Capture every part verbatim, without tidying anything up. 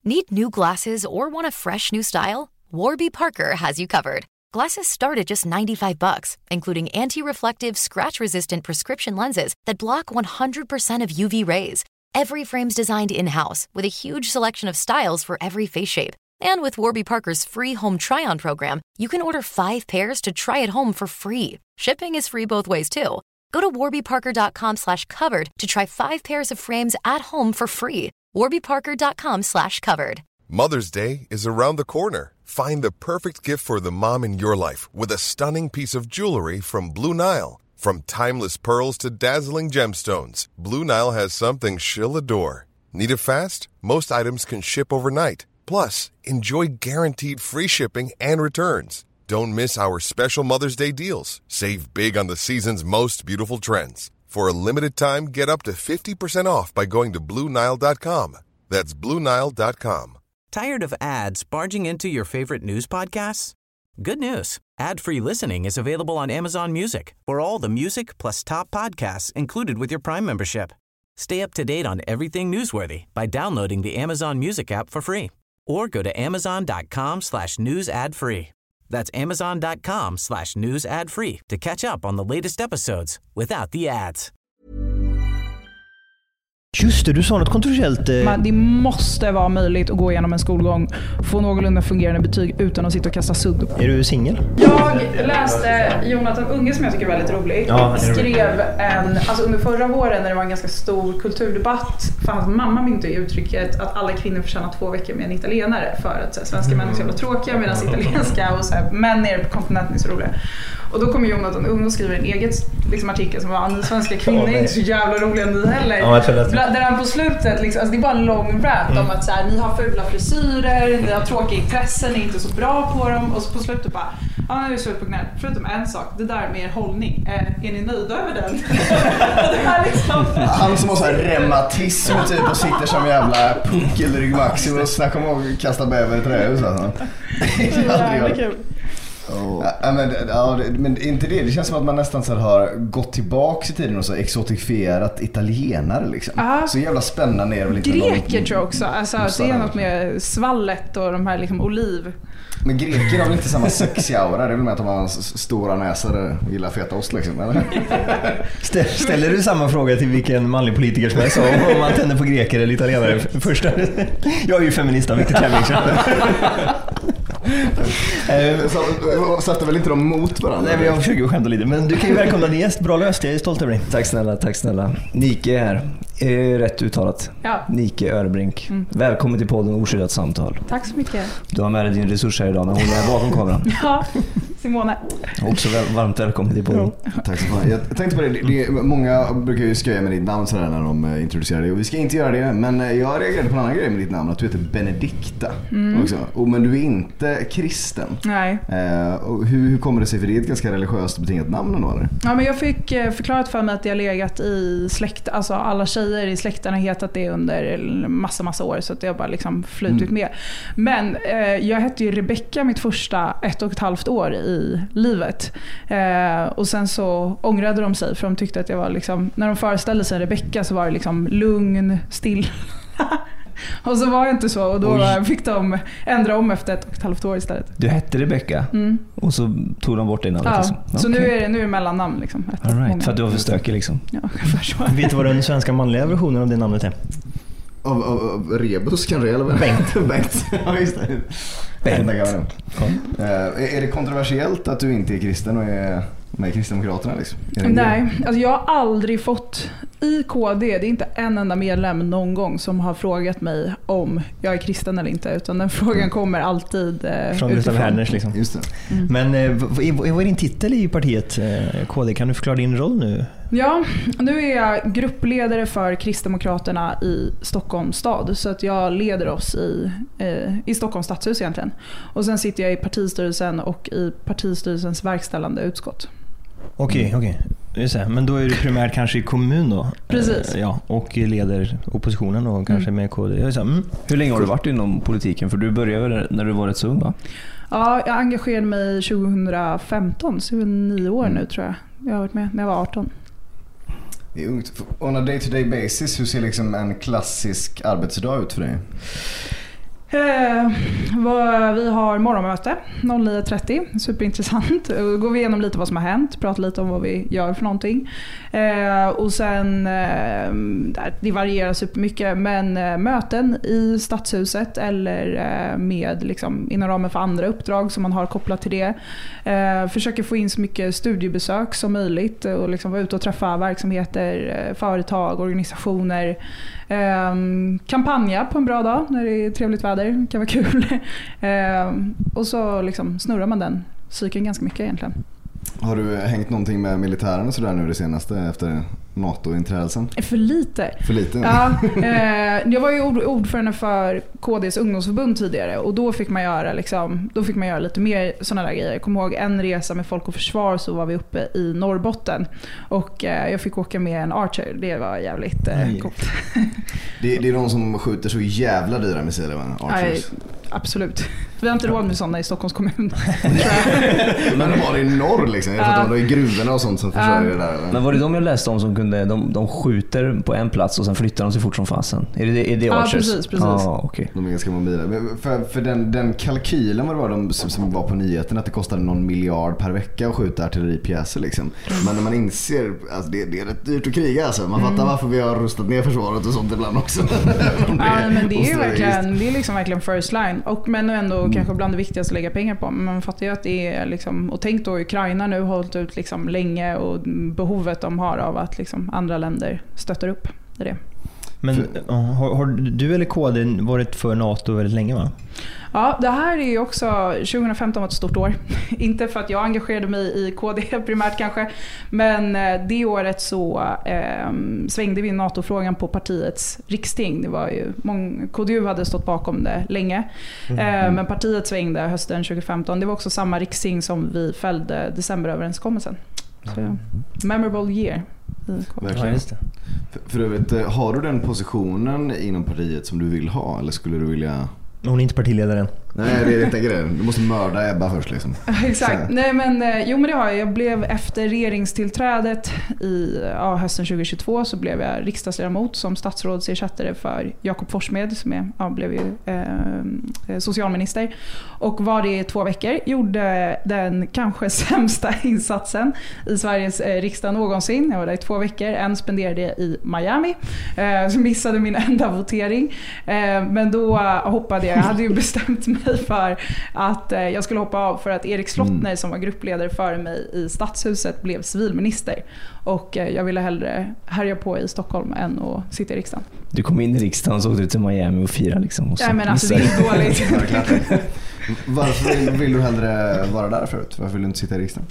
Need new glasses or want a fresh new style? Warby Parker has you covered. Glasses start at just ninety-five bucks, including anti-reflective, scratch-resistant prescription lenses that block one hundred percent of U V rays. Every frame's designed in-house with a huge selection of styles for every face shape. And with Warby Parker's free home try-on program, you can order five pairs to try at home for free. Shipping is free both ways too. Go to warbyparker.com slash covered to try five pairs of frames at home for free. warbyparker.com slash covered. Mother's Day is around the corner. Find the perfect gift for the mom in your life with a stunning piece of jewelry from Blue Nile. From timeless pearls to dazzling gemstones, Blue Nile has something she'll adore. Need it fast? Most items can ship overnight. Plus, enjoy guaranteed free shipping and returns. Don't miss our special Mother's Day deals. Save big on the season's most beautiful trends. For a limited time, get up to fifty percent off by going to blue nile dot com. That's blue nile dot com. Tired of ads barging into your favorite news podcasts? Good news. Ad-free listening is available on Amazon Music for all the music plus top podcasts included with your Prime membership. Stay up to date on everything newsworthy by downloading the Amazon Music app for free or go to amazon.com slash news ad free. That's amazon.com slash news ad free to catch up on the latest episodes without the ads. Just det, du sa något kontroversiellt. Eh... Men det måste vara möjligt att gå igenom en skolgång, få någorlunda fungerande betyg utan att sitta och kasta sudd. Är du singel? Jag läste Jonathan Unge, som jag tycker är väldigt rolig. Ja, skrev en, alltså under förra våren när det var en ganska stor kulturdebatt, för hans mamma myntade i uttrycket att alla kvinnor förtjänar två veckor med en italienare, för att så här, svenska män är så jävla tråkiga medan italienska och så här, män nere på kontinenten är så roliga. Och då kommer Jonathan Unge och skriver en egen liksom, artikel som var ni svenska kvinnor är inte så jävla roliga ni heller. Ja, där han på slutet, liksom, alltså det är bara en lång rant mm. om att så här, ni har fula frisyrer, ni har tråkiga intressen, ni är inte så bra på dem. Och så på slutet bara, ja nu är det slut på knät. Förutom en sak, det där med er hållning. Eh, är ni nöjda över den? Det här liksom... Han som har så här reumatism typ och sitter som jävla puckelryggmaxi och snackar om att kasta bäver i trähus. Det är kul. Oh. Ja, men, ja, men inte det. Det känns som att man nästan så har gått tillbaka i tiden och så exotifierat italienare liksom. Aha. Så jävla spännande är det väl. Greker tror jag också. Alltså, det är något med svallet och de här liksom oliv. Men greker har väl inte samma sexy aura. Det är väl med att de har stora näsor och gillar feta ost liksom, eller? Ställer du samma fråga till vilken manlig politiker som jag sa om man tänder på greker eller italienare första? Jag är ju feminista, Victor Klemming. Så sätter väl inte de mot varandra? Nej, men jag försöker skämta lite. Men du kan ju välkomna din gäst. Bra löst, jag är stolt över dig. Tack snälla, tack snälla. Nike är här. Är rätt uttalat. Ja. Nike Örbrink. Mm. Välkommen till podden Oskyddat samtal. Tack så mycket. Du har med dig din resurs här idag när hon är bakom kameran. Ja, Simone. Också väl, varmt välkommen till podden. Ja. Tack så mycket. Jag tänkte på det, det, många brukar ju skoja med ditt namn sådär när de introducerar det. Och vi ska inte göra det, men jag reagerade på en annan grej med ditt namn. Att du heter Benedikta mm. också. Och, men du är inte kristen. Nej. Eh, och hur, hur kommer det sig? För det är ett ganska religiöst betingat namn ändå, eller? Ja, men jag fick förklarat för mig att jag legat i släkt. Alltså alla tjejer i släkten har hetat det under massa, massa år. Så att jag bara liksom flutit mm. med. Men eh, jag hette ju Rebecca mitt första ett och ett halvt år i livet. Eh, och sen så ångrade de sig. För de tyckte att jag var liksom, när de föreställde sig Rebecca så var det liksom lugn, still. Och så var det inte så. Och då Oj. fick de ändra om efter ett och ett halvt år istället. Du hette Rebecca mm. och så tog de bort din namn. Ja, liksom. så okay. nu är det, nu är det mellannamn liksom. All right, för att du var för stökig liksom. Ja, för Vet du vad den svenska manliga versionen av det namnet är? Av, av, av Rebus kanske, eller vad? Bengt. Bengt. Ja, just det. Bengt. Bengt. Uh, är det kontroversiellt att du inte är kristen och är med Kristdemokraterna liksom? Nej, alltså jag har aldrig fått i K D, det är inte en enda medlem någon gång som har frågat mig om jag är kristen eller inte, utan den frågan mm. kommer alltid eh, från Gustav Herners liksom. Just det. Mm. Men eh, vad, vad är din titel i partiet eh, K D? Kan du förklara din roll nu? Ja, nu är jag gruppledare för Kristdemokraterna i Stockholms stad, så att jag leder oss i, eh, i Stockholms stadshus egentligen. Och sen sitter jag i partistyrelsen och i partistyrelsens verkställande utskott. Okej, okej. Okay. Men då är du primärt kanske i kommun då? Precis. Eh, ja, och leder oppositionen då kanske mm. med K D. Jag mm. Hur länge har du varit inom politiken? För du började när du var rätt så ung, va? Ja, jag engagerade mig tjugohundrafemton, så det är nio år mm. nu tror jag. Jag har varit med när jag var arton. Det är ungt. On a day-to-day basis, hur ser liksom en klassisk arbetsdag ut för dig? Eh, vad, vi har morgonmöte nio trettio, superintressant. Då går vi igenom lite vad som har hänt, pratar lite om vad vi gör för någonting. Eh, och sen, eh, det varierar supermycket, men eh, möten i Stadshuset eller eh, med liksom, inom ramen för andra uppdrag som man har kopplat till det. Eh, försöker få in så mycket studiebesök som möjligt och liksom vara ute och träffa verksamheter, eh, företag, organisationer. Eh, kampanja på en bra dag när det är trevligt väder, det kan vara kul. eh, och så liksom snurrar man den cykeln ganska mycket egentligen. Har du hängt någonting med militären och sådär nu det senaste efter NATO-inträdelsen? För lite. För lite? Ja, eh, jag var ju ord, ordförande för K D:s ungdomsförbund tidigare och då fick man göra, liksom, då fick man göra lite mer sådana där grejer. Jag kommer ihåg en resa med Folk och Försvar, så var vi uppe i Norrbotten och eh, jag fick åka med en Archer. Det var jävligt eh, coolt. Det, det är de som skjuter så jävla dyra missiler, va? Archers. Nej, absolut. Vi har inte råd med sådana i Stockholms kommun. Men de var det i norr liksom. Jag fattar, uh, de är i gruvorna och sånt som försörjer uh, det där. Eller? Men var det de jag läste om som kunde, de, de skjuter på en plats och sen flyttar de sig fort som fasen? Är det, är det Archers? Ja, precis, precis. Ah, okay. De är ganska mobila. För, för den, den kalkylen var det var de som, som var på nyheten, att det kostade någon miljard per vecka att skjuta artilleripjäser liksom. Men när man inser, alltså det, det är rätt dyrt att kriga alltså. Man mm. fattar varför vi har rustat ner försvaret och sånt ibland också. Ja, men det är ju verkligen, det är liksom verkligen first line. Och men ändå mm. kanske bland det viktigaste att lägga pengar på. Men man fattar ju att det är liksom, och tänk då Ukraina nu har hållit ut liksom länge och behovet de har av att liksom andra länder stöttar upp i det. Men har, har du eller K D varit för NATO väldigt länge, va? Ja, det här är ju också, tjugohundrafemton var ett stort år. Inte för att jag engagerade mig i K D primärt kanske, men det året så eh, svängde vi NATO-frågan på partiets riksting. Det var ju, många, K D U hade stått bakom det länge, mm. eh, men partiet svängde hösten tjugohundrafemton. Det var också samma riksting som vi fällde decemberöverenskommelsen. Så, memorable year. Ja, just det. För, för övrigt, har du den positionen inom partiet som du vill ha, eller skulle du vilja... Hon är inte partiledaren. Nej, det är inte grejen. Du måste mörda Ebba först liksom. Exakt. Nej, men, jo, men det har jag. Jag blev efter regeringstillträdet i ja, hösten tjugohundratjugotvå så blev jag riksdagsledamot som statsrådsersättare för Jakob Forssmed som är, ja, blev ju eh, socialminister. Och var det i två veckor. Gjorde den kanske sämsta insatsen i Sveriges eh, riksdag någonsin. Jag var där i två veckor. En spenderade i Miami. Eh, så missade min enda votering. Eh, men då hoppade jag. Jag hade ju bestämt mig för att eh, jag skulle hoppa av för att Erik Slottner mm. som var gruppledare före mig i Stadshuset blev civilminister. Och eh, jag ville hellre härja på i Stockholm än att sitta i riksdagen. Du kom in i riksdagen och så åkte du till Miami och fira liksom. Och ja, men alltså det är dåligt. Varför vill, vill du hellre vara där förut? Varför vill du inte sitta i riksdagen?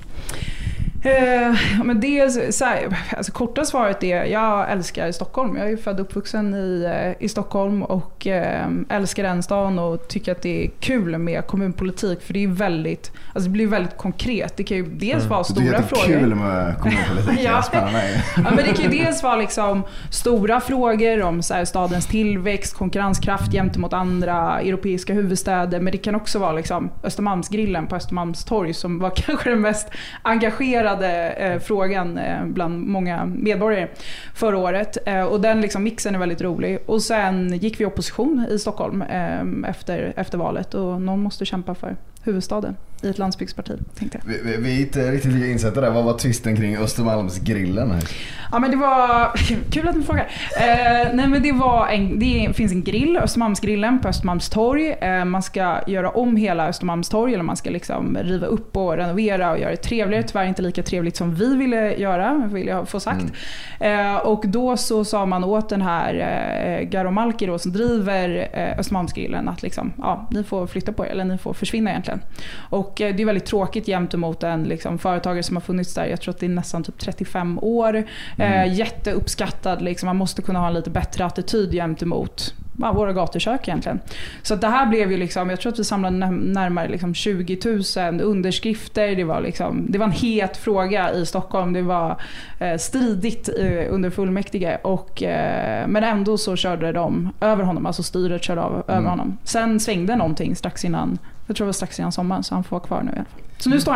Eh, men det är så här, alltså korta svaret är jag älskar Stockholm. Jag är född och uppvuxen i, i Stockholm och eh, älskar den stan och tycker att det är kul med kommunpolitik för det är väldigt, alltså det blir väldigt konkret. Det kan ju dels vara stora frågor. Det är kul med kommunpolitik. Ja. Ja, men det kan ju dels vara liksom stora frågor om så här, stadens tillväxt, konkurrenskraft gentemot andra europeiska huvudstäder, men det kan också vara liksom Östermalmsgrillen på Östermalmstorg som var kanske den mest engagerade Eh, frågan eh, bland många medborgare förra året. Eh, och den liksom, mixen är väldigt rolig. Och sen gick vi i opposition i Stockholm eh, efter, efter valet och någon måste kämpa för huvudstaden i ett landsbygdsparti, tänkte jag. Vi, vi, vi är inte riktigt lika insatta där. Vad var twisten kring Östermalmsgrillen här? Ja, men det var... Kul att du frågar. Eh, nej, men det var en... Det finns en grill, Östermalmsgrillen på Östermalmstorg. Eh, man ska göra om hela Östermalmstorg, eller man ska liksom riva upp och renovera och göra det trevligare. Tyvärr inte lika trevligt som vi ville göra, vill jag få sagt. Mm. Eh, och då så sa man åt den här eh, Garo Malki då, som driver eh, Östermalmsgrillen att liksom, ja, ni får flytta på er, eller ni får försvinna egentligen. Och det är väldigt tråkigt jämt emot en liksom, företagare som har funnits där. Jag tror att det är nästan typ trettiofem år. Mm. Eh, jätteuppskattad. Liksom. Man måste kunna ha en lite bättre attityd jämt emot ja, våra gatukök egentligen. Så att det här blev ju liksom, jag tror att vi samlade närmare liksom tjugo tusen underskrifter. Det var, liksom, det var en het fråga i Stockholm. Det var eh, stridigt eh, under fullmäktige. Och, eh, men ändå så körde de över honom. Alltså styret körde av, mm. över honom. Sen svängde någonting strax innan. Jag tror det var strax innan sommaren, så han får vara kvar nu i alla fall. Så nu står han där.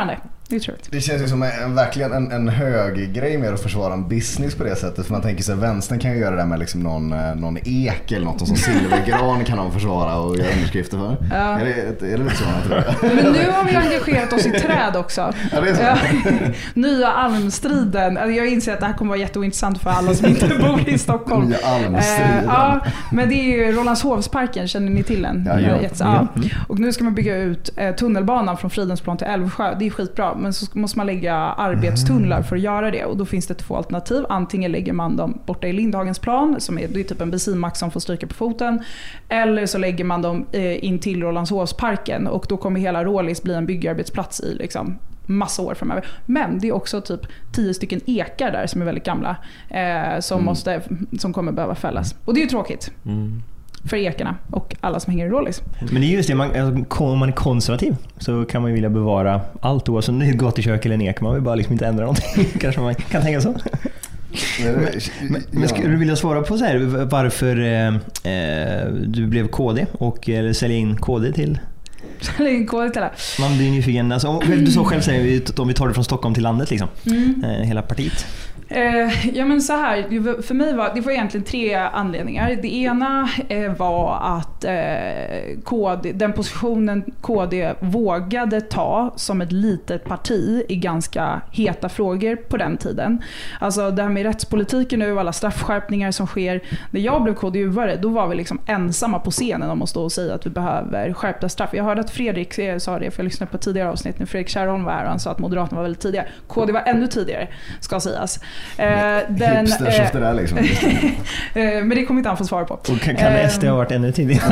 Det är trevligt. Det känns ju som en, verkligen en, en hög grej med att försvara en business på det sättet. För man tänker sig att vänstern kan ju göra det där med liksom någon, någon ek eller något som silvergran kan de försvara och göra underskrifter för. Ja. Är, det, är det lite så? Men nu har vi engagerat oss i träd också. Ja, det är så. Nya almstriden. Jag inser att det här kommer vara jätteintressant för alla som inte bor i Stockholm. Nya almstriden. Ja, men det är ju Rålambshovsparken, känner ni till den? Ja, ja. Ja. Och nu ska man bygga ut tunnelbanan från Fridhemsplan till Älvsjö. Det är skitbra. Men så måste man lägga arbetstunnlar för att göra det. Och då finns det två alternativ. Antingen lägger man dem borta i Lindhagensplan, som är, det är typ en bensinmack som får stryka på foten. Eller så lägger man dem in till Rålambshovsparken. Och då kommer hela Rålis bli en byggarbetsplats i liksom massa år framöver. Men det är också typ tio stycken ekar där som är väldigt gamla. Eh, som, mm. måste, som kommer behöva fällas. Och det är ju tråkigt. Mm. För ekarna och alla som hänger i Rålis. Men det är just det, man, om man är konservativ så kan man ju vilja bevara allt oavsett om det är ett gatukök eller en ek. Man vill bara liksom inte ändra någonting. Kanske man kan tänka så. Men, men, men skulle du vilja svara på så här, varför eh, du blev K D och eller sälja in K D till? Sälja in K D till det. Man blir nyfiken. Alltså, du sa själv, säger, om vi tar det från Stockholm till landet liksom. Mm. Eh, hela partiet. Eh, ja men så här, för mig var det var egentligen tre anledningar. Det ena eh, var att eh, K D, den positionen K D vågade ta som ett litet parti i ganska heta frågor på den tiden. Alltså det här med rättspolitiken nu och alla straffskärpningar som sker. När jag blev K D U-are, då var vi liksom ensamma på scenen om att stå och säga att vi behöver skärpta straff. Jag hörde att Fredrik sa det, för jag lyssnade på tidigare avsnitt när Fredrik Kärrholm var här och han sa att Moderaterna var väldigt tidigare. K D var ännu tidigare, ska sägas. Eh, den, Hipsters efter det här liksom. Men det kommer inte han få svara på. Och kan, kan S D ha varit ännu tidigare?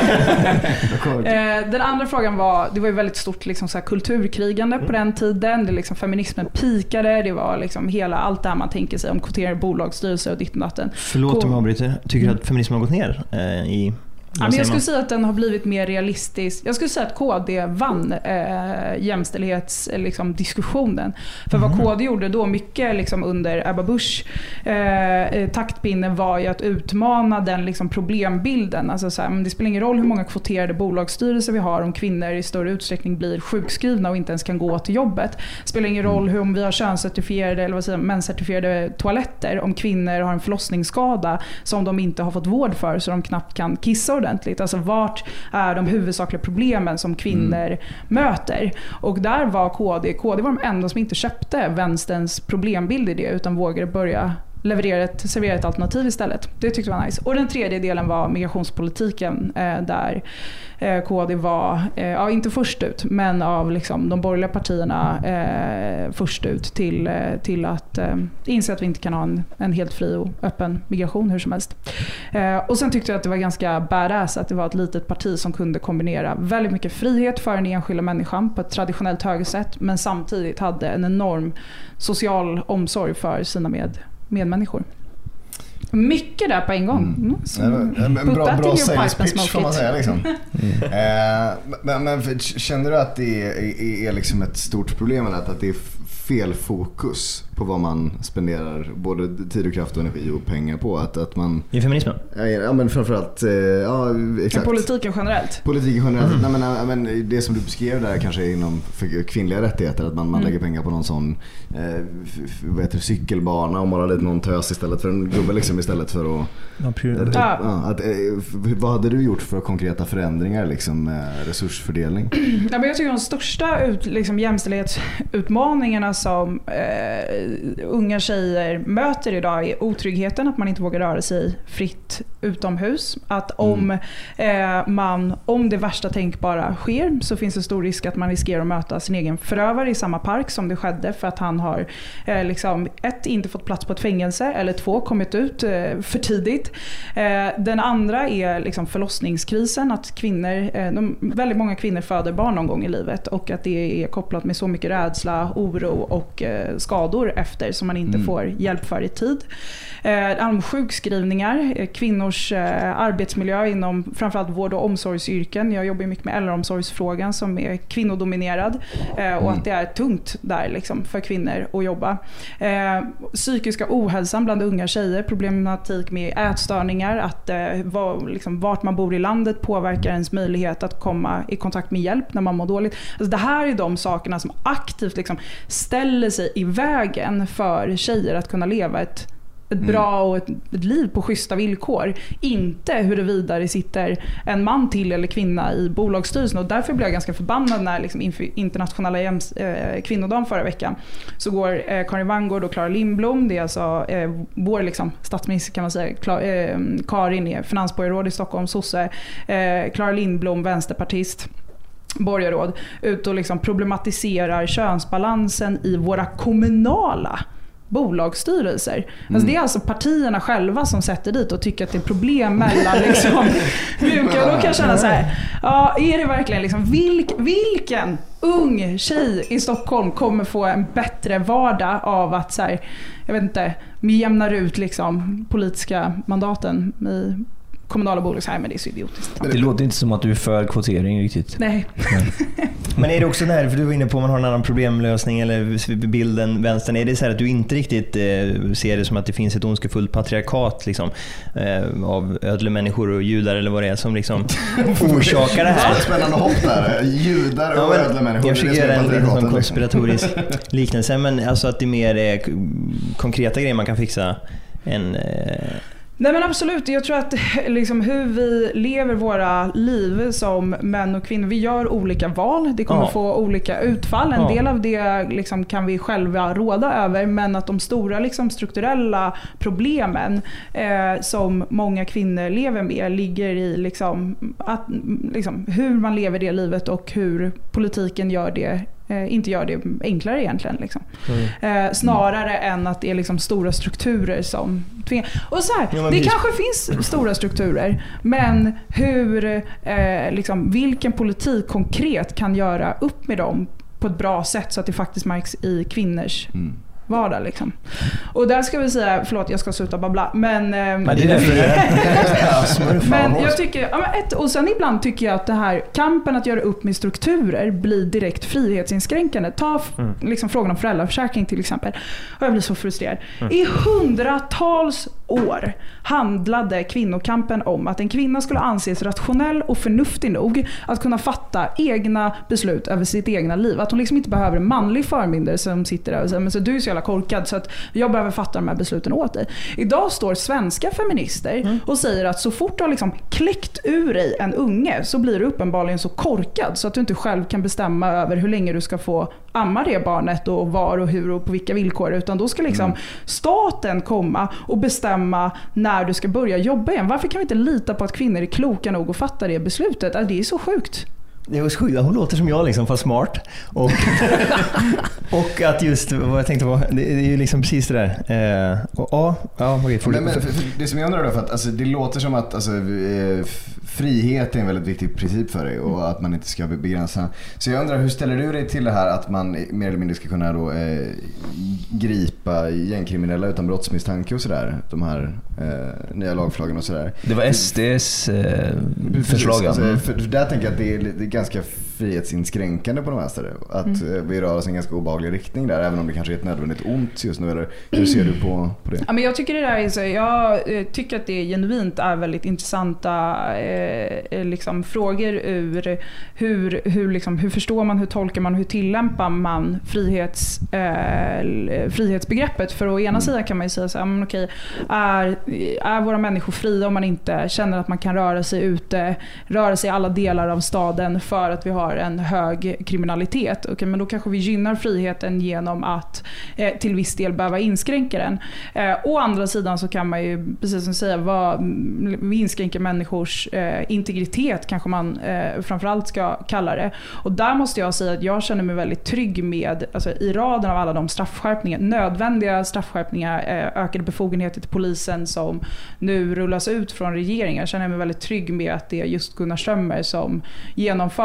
Den andra frågan var, det var ju väldigt stort liksom, så här, kulturkrigande på den tiden. Det, liksom, feminismen pikade, det var liksom, hela, allt det här man tänker sig om kvoterade bolagsstyrelser och ditt och datten. Förlåt om jag avbryter. Tycker du att feminismen har gått ner eh, i... Ja, men jag skulle säga att den har blivit mer realistisk. Jag skulle säga att K D vann eh, jämställdhetsdiskussionen. Liksom, för mm. vad K D gjorde då mycket liksom, under Ebba Busch eh, taktpinne var ju att utmana den liksom, problembilden. Alltså, så här, men det spelar ingen roll hur många kvoterade bolagsstyrelser vi har om kvinnor i större utsträckning blir sjukskrivna och inte ens kan gå till jobbet. Det spelar ingen roll hur om vi har könscertifierade eller vad säger, mänscertifierade toaletter om kvinnor har en förlossningsskada som de inte har fått vård för så de knappt kan kissa ordentligt. Alltså vart är de huvudsakliga problemen som kvinnor mm. möter? Och där var K D, K D var de enda som inte köpte vänsterns problembild i det utan vågade börja leverera ett, servera ett alternativ istället. Det tyckte jag var nice. Och den tredje delen var migrationspolitiken eh, där eh, K D var, eh, ja, inte först ut, men av liksom, de borgerliga partierna eh, först ut till, eh, till att eh, inse att vi inte kan ha en, en helt fri och öppen migration hur som helst. Eh, och sen tyckte jag att det var ganska badass att det var ett litet parti som kunde kombinera väldigt mycket frihet för den enskilda människan på ett traditionellt högersätt, men samtidigt hade en enorm social omsorg för sina med medmänniskor. Mycket där på en gång. Mm. Mm. En, en bra, bra sales pitch får man säga. Liksom. Mm. eh, men, men känner du att det är, är, är liksom ett stort problem eller att det är fel fokus på vad man spenderar både tid och kraft och energi och pengar på? Att, att man, I feminismen? Ja, men framförallt ja, exakt. Politiken generellt. Politiken generellt. Mm. Nej, men, men det som du beskrev där kanske inom kvinnliga rättigheter, att man, man mm. lägger pengar på någon sån eh, vad heter det, cykelbana och målar lite någon tös istället för en gubbe liksom, istället för att, ja, ja. Ja, att eh, vad hade du gjort för konkreta förändringar liksom, med resursfördelning? Ja, men jag tycker de största ut, liksom, jämställdhetsutmaningarna som eh, unga tjejer möter idag är otryggheten, att man inte vågar röra sig fritt utomhus. Att om, mm. eh, man, om det värsta tänkbara sker så finns det stor risk att man riskerar att möta sin egen förövare i samma park som det skedde för att han har eh, liksom, ett, inte fått plats på ett fängelse eller två, kommit ut eh, för tidigt. Eh, den andra är liksom, förlossningskrisen, att kvinnor, eh, de, väldigt många kvinnor föder barn någon gång i livet och att det är kopplat med så mycket rädsla, oro och eh, skador efter som man inte mm. får hjälp för i tid. Eh, sjukskrivningar, kvinnors eh, arbetsmiljö inom framförallt vård- och omsorgsyrken. Jag jobbar mycket med äldreomsorgsfrågan som är kvinnodominerad eh, och mm. att det är tungt där liksom, för kvinnor att jobba. Eh, psykiska ohälsan bland unga tjejer, problematik med ätstörningar, att eh, var, liksom, vart man bor i landet påverkar ens möjlighet att komma i kontakt med hjälp när man mår dåligt. Alltså, det här är de sakerna som aktivt liksom, ställer sig i vägen för tjejer att kunna leva ett ett bra och ett, ett liv på schyssta villkor. Inte huruvida det sitter en man till eller kvinna i bolagsstyrelsen. Och därför blev jag ganska förbannad när liksom inför internationella jäms, eh, kvinnodagen förra veckan så går eh, Karin Wanngård och Clara Lindblom, det är alltså eh, vår liksom, statsminister kan man säga, Klar, eh, Karin är finansborgarråd i Stockholm, sosse, eh, Clara Lindblom, vänsterpartist, borgarråd, ut och liksom problematiserar könsbalansen i våra kommunala bolagsstyrelser. Mm. Alltså det är alltså partierna själva som sätter dit och tycker att det är problem mellan liksom, vilka, då kan jag känna så här, ja, är det verkligen liksom, vilk, vilken ung tjej i Stockholm kommer få en bättre vardag av att så här, jag vet inte, vi jämnar ut liksom politiska mandaten i kommunala bolag, så här, men det är så idiotiskt. Det låter inte som att du är för kvotering riktigt. Nej. Men är det också där, för du var inne på om man har en annan problemlösning eller bilden vänstern, är det så här att du inte riktigt eh, ser det som att det finns ett ondskefullt patriarkat liksom, eh, av ödlemänniskor och judar eller vad det är som liksom orsakar det här? Spännande hopp där, judar och ja, ödlemänniskor. Jag försöker göra en liten sån konspiratorisk liknelse, men alltså att det är mer eh, konkreta grejer man kan fixa än... Eh, Nej men absolut, jag tror att liksom, hur vi lever våra liv som män och kvinnor, vi gör olika val, det kommer ja. få olika utfall, en ja. del av det liksom, kan vi själva råda över, men att de stora liksom, strukturella problemen eh, som många kvinnor lever med ligger i liksom, att, liksom, hur man lever det livet och hur politiken gör det Eh, inte gör det enklare egentligen liksom. mm. eh, snarare mm. än att det är liksom stora strukturer som tvingar. Och så här, ja, det kanske finns stora strukturer, men hur eh, liksom, vilken politik konkret kan göra upp med dem på ett bra sätt så att det faktiskt märks i kvinnors mm. vardag liksom. Och där ska vi säga, förlåt jag ska sluta babbla, men men det är därför men jag tycker ja, men ett, och sen ibland tycker jag att det här kampen att göra upp med strukturer blir direkt frihetsinskränkande. Ta mm. liksom frågan om föräldraförsäkring till exempel. Och jag blir så frustrerad. Mm. I hundratals år handlade kvinnokampen om att en kvinna skulle anses rationell och förnuftig nog att kunna fatta egna beslut över sitt egna liv. Att hon liksom inte behöver en manlig förmyndare som sitter där och säger, men så du är så jävla korkad så att jag behöver fatta de här besluten åt dig. Idag står svenska feminister mm. och säger att så fort du har liksom kläckt ur dig en unge så blir du uppenbarligen så korkad så att du inte själv kan bestämma över hur länge du ska få amma det barnet och var och hur och på vilka villkor, utan då ska liksom mm. staten komma och bestämma när du ska börja jobba igen. Varför kan vi inte lita på att kvinnor är kloka nog att fatta det beslutet? Alltså, det är så sjukt. Det är sjukt, hon låter som jag liksom, fast smart. Och, och att just vad jag tänkte på, det är ju liksom precis det där. Eh, och, ja, ja, okej, men, men, för, för det som jag undrar då, för att alltså, det låter som att alltså, frihet är en väldigt viktig princip för dig och att man inte ska begränsa. Så jag undrar, hur ställer du dig till det här att man mer eller mindre ska kunna då, eh, gripa gängkriminella utan brottsmisstanke och sådär? De här eh, nya lagförslagen och sådär. Det var S D:s eh, förslag. Alltså, för, för där tänker jag att det är, det är ganska frihetsinskränkande på de vänster. Att mm. vi rör oss i en ganska obehaglig riktning där, även om det kanske är ett nödvändigt ont just nu. Eller hur ser du på, på det? Ja, men jag tycker det där är så, jag tycker att det genuint är väldigt intressanta eh, liksom, frågor ur hur, hur, liksom, hur förstår man, hur tolkar man, hur tillämpar man frihets, eh, frihetsbegreppet. För å ena mm. sidan kan man ju säga så här, men okej, är, är våra människor fria om man inte känner att man kan röra sig ute, röra sig i alla delar av staden för att vi har en hög kriminalitet. Okej, men då kanske vi gynnar friheten genom att eh, till viss del behöva inskränka den. Eh, å andra sidan så kan man ju, precis som säga, vad, vi inskränker människors eh, integritet kanske man eh, framförallt ska kalla det. Och där måste jag säga att jag känner mig väldigt trygg med, alltså, i raden av alla de straffskärpningar, nödvändiga straffskärpningar, eh, ökade befogenheter till polisen som nu rullas ut från regeringen. Jag känner mig väldigt trygg med att det är just Gunnar Strömmer som genomför det. För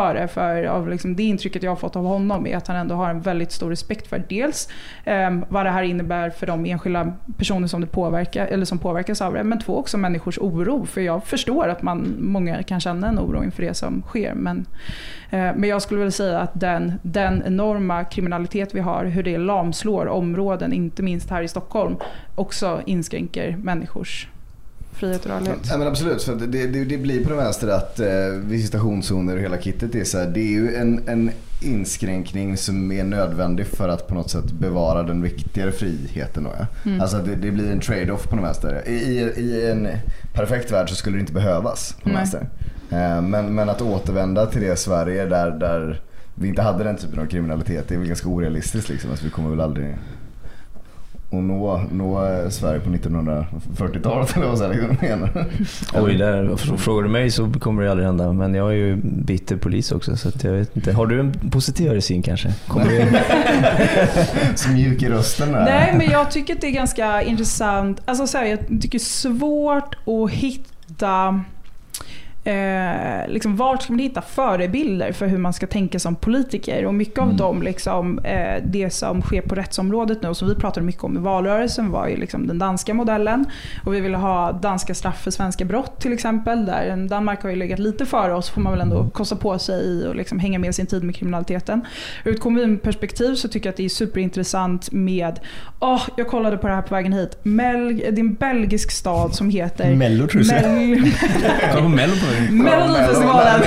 för av liksom det intrycket jag har fått av honom är att han ändå har en väldigt stor respekt för dels eh, vad det här innebär för de enskilda personer som det påverkar eller som påverkas av det, men två också människors oro, för jag förstår att man många kan känna en oro inför det som sker, men eh, men jag skulle vilja säga att den den enorma kriminalitet vi har, hur det lamslår områden, inte minst här i Stockholm, också inskränker människors frihet och rörlighet. Ja, men absolut, för det, det, det blir på den vänster att eh, visitationszoner och hela kittet är så här, det är ju en, en inskränkning som är nödvändig för att på något sätt bevara den viktigare friheten då, ja. Mm. Alltså det, det blir en trade-off på den vänster. I, I en perfekt värld så skulle det inte behövas på den vänster. Eh, men, men att återvända till det Sverige där, där vi inte hade den typen av kriminalitet, det är väl ganska orealistiskt liksom, alltså vi kommer väl aldrig och nå, nå Sverige på nittonhundrafyrtiotalet eller vad säger menar. Oj, där frågar du mig så kommer det aldrig hända, men jag är ju bitter polis också så att jag vet inte. Har du en positivare syn kanske? Kommer du så mjuk i rösten där. Nej, men jag tycker att det är ganska intressant. Alltså så här, jag tycker det är svårt att hitta Eh, liksom, vart ska man hitta förebilder för hur man ska tänka som politiker, och mycket mm. av dem liksom, eh, det som sker på rättsområdet nu och som vi pratade mycket om i valrörelsen var ju liksom den danska modellen, och vi ville ha danska straff för svenska brott till exempel, där Danmark har ju legat lite före oss, får man väl ändå kosta på sig i och liksom hänga med sin tid med kriminaliteten. Ur ett kommunperspektiv så tycker jag att det är superintressant med oh, jag kollade på det här på vägen hit, Mel, det är en belgisk stad som heter Mello, tror jag. Mel- Kolla på Mello på Melodifestivalen.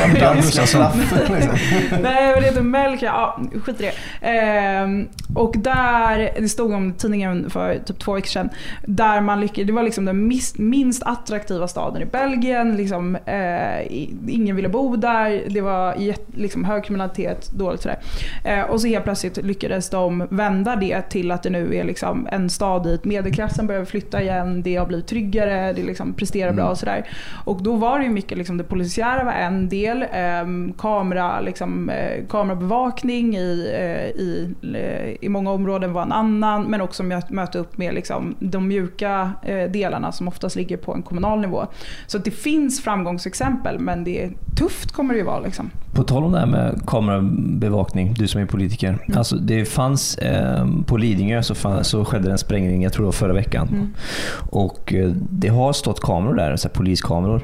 Nej, det heter Melka. Ja, skit i det. Ehm, och där, det stod om tidningen för typ två veckor sedan, där man lyckades, det var liksom den minst, minst attraktiva staden i Belgien. Liksom, eh, ingen ville bo där. Det var liksom hög kriminalitet, dåligt sådär. Eh, och så helt plötsligt lyckades de vända det till att det nu är liksom en stad dit medelklassen börjar flytta igen. Det har blivit tryggare, det liksom presterar bra och sådär. Och då var det ju mycket liksom det polisiära var en del, eh, kamera, liksom, eh, kamerabevakning i, eh, i, eh, i många områden var en annan, men också möta upp med liksom, de mjuka eh, delarna som oftast ligger på en kommunal nivå. Så att det finns framgångsexempel, men det är tufft kommer det ju vara. Liksom. På tal om det här med kamerabevakning, du som är politiker, mm. alltså det fanns eh, på Lidingö så, fann, så skedde en sprängning, jag tror det var förra veckan, mm. och eh, det har stått kameror där, så här, poliskameror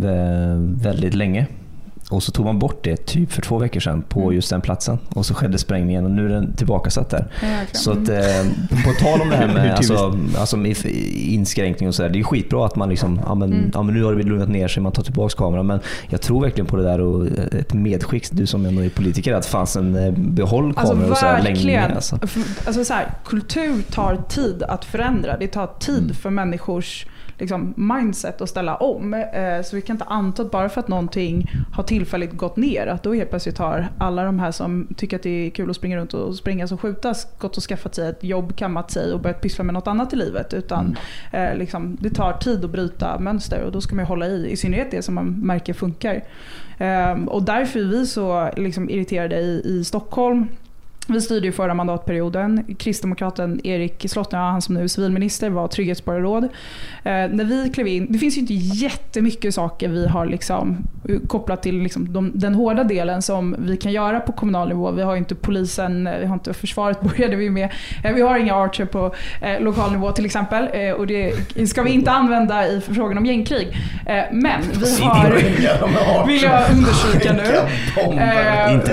mm. väldigt länge. Och så tog man bort det typ för två veckor sedan på mm. just den platsen. Och så skedde sprängningen och nu är den tillbaka satt där. Ja, så att, eh, på tal om det här med alltså, alltså med inskränkning och sådär. Det är skitbra att man liksom, ja men, mm. ja men nu har det lugnat ner sig, man tar tillbaka kameran. Men jag tror verkligen på det där och ett medskick, du som ändå är politiker, att fanns en behåll kameror alltså, och så här länge. Alltså. Alltså så här, kultur tar tid att förändra. Det tar tid mm. för människors liksom mindset att ställa om. Eh, så vi kan inte anta att bara för att någonting har tillfälligt gått ner, att då helt plötsligt har alla de här som tycker att det är kul att springa runt och springas och skjutas gått och skaffat sig ett jobb, kammat sig och börjat pyssla med något annat i livet. Utan mm. eh, liksom, det tar tid att bryta mönster, och då ska man hålla i, i synnerhet det som man märker funkar. Eh, och därför är vi så liksom, irriterade i, i Stockholm. Vi styrde ju förra mandatperioden. Kristdemokraten Erik Slottner, han som nu är civilminister, var trygghetsborgarråd. Eh, när vi klev in, det finns ju inte jättemycket saker vi har liksom, kopplat till liksom, de, den hårda delen som vi kan göra på kommunal nivå. Vi har inte polisen, vi har inte försvaret började vi med. Eh, vi har inga archer på eh, lokal nivå till exempel. Eh, och det ska vi inte använda i frågan om gängkrig. Eh, men vi har, vill jag undersöka nu. Eh, inte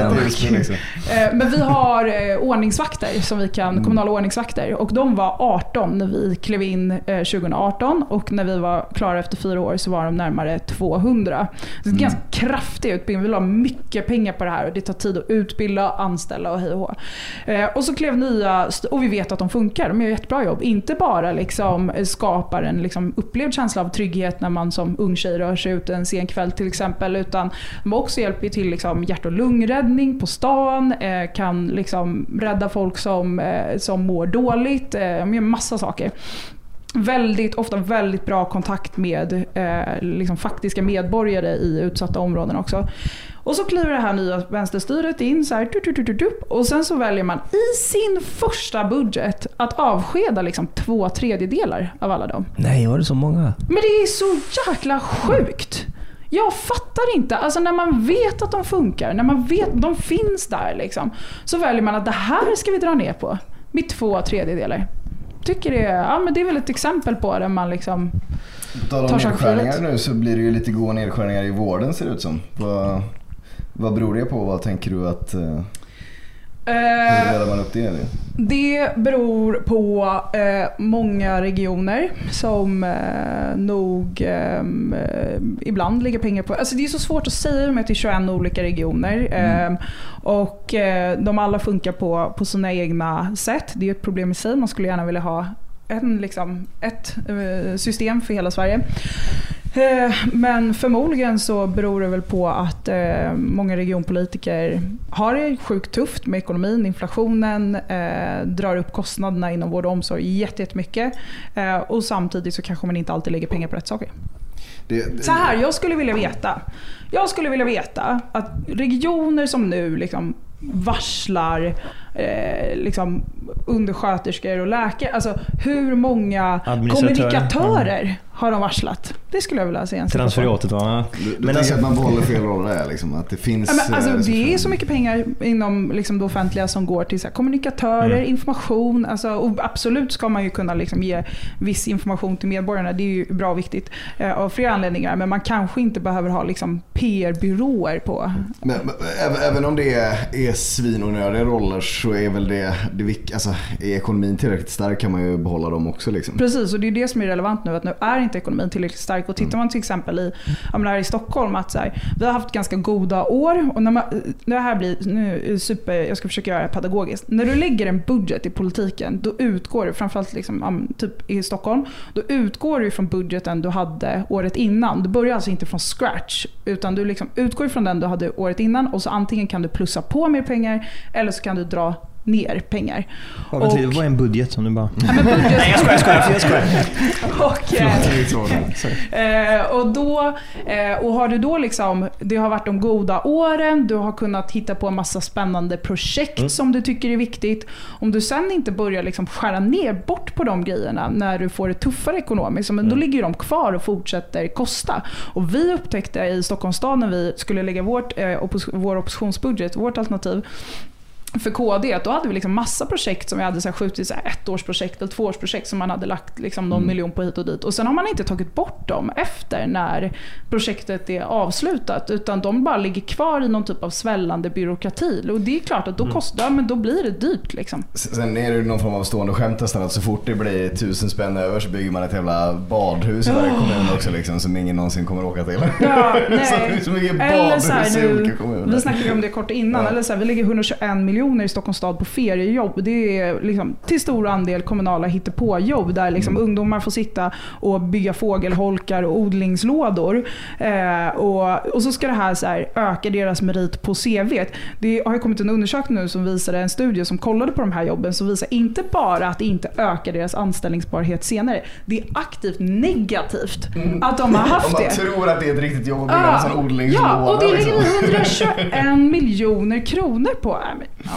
eh, men vi har ordningsvakter som vi kan, kommunala ordningsvakter, och de var arton när vi klev in tjugoarton, och när vi var klara efter fyra år så var de närmare tvåhundra. Det är en mm. ganska kraftig utbildning. Vi vill ha mycket pengar på det här och det tar tid att utbilda, anställa och hej och hå. Och så klev nya, och vi vet att de funkar, de gör jättebra jobb. Inte bara liksom skapar en liksom upplevd känsla av trygghet när man som ung tjej rör sig ut en sen kväll till exempel, utan de också hjälper till liksom hjärt- och lungräddning på stan, kan liksom rädda folk som, som mår dåligt, med massa saker. Väldigt, ofta väldigt bra kontakt med eh, liksom faktiska medborgare i utsatta områden också. Och så kliver det här nya vänsterstyret in så här, tup, tup, tup, tup, och sen så väljer man i sin första budget att avskeda liksom två tredjedelar av alla dem. Nej, var det så många? Men det är så jäkla sjukt. Jag fattar inte. Alltså när man vet att de funkar, när man vet att de finns där liksom, så väljer man att det här ska vi dra ner på med två tredjedelar. Tycker det är, ja, men det är väl ett exempel på det man liksom tar de nedskärningar nu, så blir det ju lite goda nedskärningar i vården, ser det ut som. Vad, vad beror det på? Vad tänker du att... Uh, hur delar man upp det? Eller? Det beror på eh, många regioner som eh, nog eh, ibland lägger pengar på. Alltså det är så svårt att säga med att det är tjugoett olika regioner. Mm. Eh, och eh, de alla funkar på, på sina egna sätt. Det är ett problem i sig. Man skulle gärna vilja ha en, liksom, ett eh, system för hela Sverige. Men förmodligen så beror det väl på att eh, många regionpolitiker har det sjukt tufft med ekonomin, inflationen, eh, drar upp kostnaderna inom vård och omsorg jättemycket. Eh, och samtidigt så kanske man inte alltid lägger pengar på rätt saker. Det, det, så här, jag skulle vilja veta. Jag skulle vilja veta att regioner som nu liksom varslar eh, liksom undersköterskor och läkare, alltså hur många kommunikatörer mm. har de varslat? Det skulle jag vilja se en transferiatet, va? Du, du men alltså, att man behåller fel roll där, liksom, att det finns... Ja, men alltså, det är så mycket pengar inom liksom, det offentliga som går till så här, kommunikatörer, mm. information, alltså, och absolut ska man ju kunna liksom, ge viss information till medborgarna, det är ju bra och viktigt eh, av flera anledningar, men man kanske inte behöver ha liksom, P R-byråer på. Men, men, även om det är, är svinonödiga roller, så är väl det, det alltså, är ekonomin tillräckligt stark kan man ju behålla dem också. Liksom. Precis, och det är det som är relevant nu, att nu är inte ekonomin tillräckligt stark. Och tittar man till exempel i, här i Stockholm, att så här, vi har haft ganska goda år, och när man, det här blir nu super, jag ska försöka göra det pedagogiskt. När du lägger en budget i politiken, då utgår du, framförallt liksom, typ i Stockholm, då utgår du från budgeten du hade året innan. Du börjar alltså inte från scratch, utan du liksom utgår från den du hade året innan, och så antingen kan du plussa på mer pengar, eller så kan du dra ner pengar. Ja, och, det var en budget som du bara... Ja, men budget... Nej, jag skojar, jag skojar. Jag skojar. Och, eh, och då eh, och har du då liksom, det har varit de goda åren, du har kunnat hitta på en massa spännande projekt mm. som du tycker är viktigt. Om du sen inte börjar liksom skära ner bort på de grejerna när du får det tuffare ekonomiskt, men mm. då ligger de kvar och fortsätter kosta. Och vi upptäckte i Stockholms stad när vi skulle lägga vårt, eh, oppos- vår oppositionsbudget, vårt alternativ för K D, då hade vi liksom massa projekt som vi hade så här skjutit så här ettårsprojekt eller tvåårsprojekt som man hade lagt liksom någon mm. miljon på hit och dit. Och sen har man inte tagit bort dem efter när projektet är avslutat, utan de bara ligger kvar i någon typ av svällande byråkrati. Och det är klart att då kostar, men då blir det dyrt liksom. Sen är det någon form av stående skämt nästan, att så fort det blir tusen spänn över så bygger man ett jävla badhus i varje oh. kommun också liksom, som ingen någonsin kommer åka till. Ja, nej. Så det är så mycket eller badhus så här, i olika kommuner. Vi snackade om det kort innan, ja. Eller så här, vi lägger hundratjugoett miljoner i Stockholms stad på feriejobb. Det är liksom till stor andel kommunala hittepåjobb där liksom mm. ungdomar får sitta och bygga fågelholkar och odlingslådor. Eh, och, och så ska det här, så här öka deras merit på C V. Det har ju kommit en undersökning nu som visade, en studie som kollade på de här jobben, som visar inte bara att det inte ökar deras anställningsbarhet senare. Det är aktivt negativt mm. att de har haft det. Om man det. tror att det är ett riktigt jobb att bygga en sån odlingslåda. Ja, och det ligger liksom. hundratjugoett miljoner kronor på. Ja.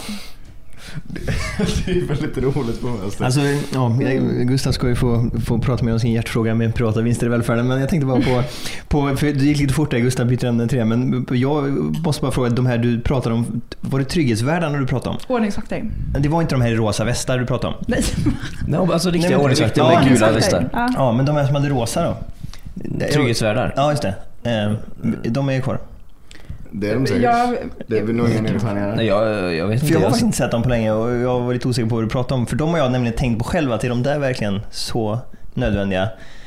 Det är väldigt roligt på mest. Alltså, ja, Gustav ska ju få, få prata med om sin hjärtfråga med privata vinster i välfärden, men jag tänkte bara på, på för det gick lite fort där, Gustav byter ämne till det, men jag måste bara fråga, de här du pratade om, var det trygghetsvärdar när du pratade om? Ordningsvakter. Det var inte de här i rosa västar du pratade om? Nej. No, alltså riktiga ordningsvakter med gula västar. Ja. ja, men de här som hade rosa då? Trygghetsvärdar. Ja, just det. De är ju kvar. Det är de säkert. Jag, det är väl nog inga nedskärningar. Nej, jag, jag vet inte. För jag har faktiskt inte sett dem på länge och jag var lite osäker på vad du pratade om. För de har jag nämligen tänkt på själva, att är de där verkligen så nödvändiga?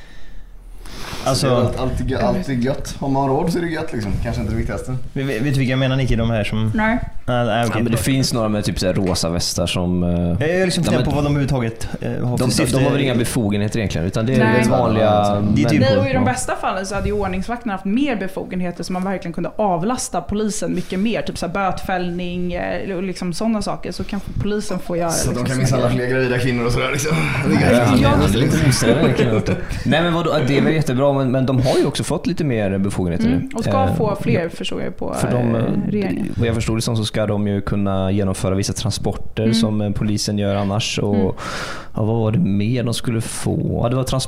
Alltså, allt, alltid, alltid gött. Om man har råd så är det gött liksom. Kanske inte det viktigaste. Vet, vet du vilka jag menar, Nicky? De här som... Nej. Ah, nej, okay. Ja, men det finns några med typ så här rosa västar som... Jag är liksom funderar på vad de överhuvudtaget uh, har de, för de, de har väl inga befogenheter egentligen, utan det är nej. väl vanliga... Det är typ nej, och i de bästa fallen så hade ju ordningsvakterna haft mer befogenheter så man verkligen kunde avlasta polisen mycket mer. Typ så här bötfällning och liksom sådana saker. Så kanske polisen får göra... Så liksom, de kan missa fler gravida kvinnor och sådär liksom. Nej, men vadå, det är väl jättebra, men, men de har ju också fått lite mer befogenheter mm, och ska eh, få fler förstår jag på för de, regeringen. Vad jag förstår det som så ska de ju kunna genomföra vissa transporter mm. som polisen gör annars och mm. ja, vad var det mer de skulle få? Ja, det var transport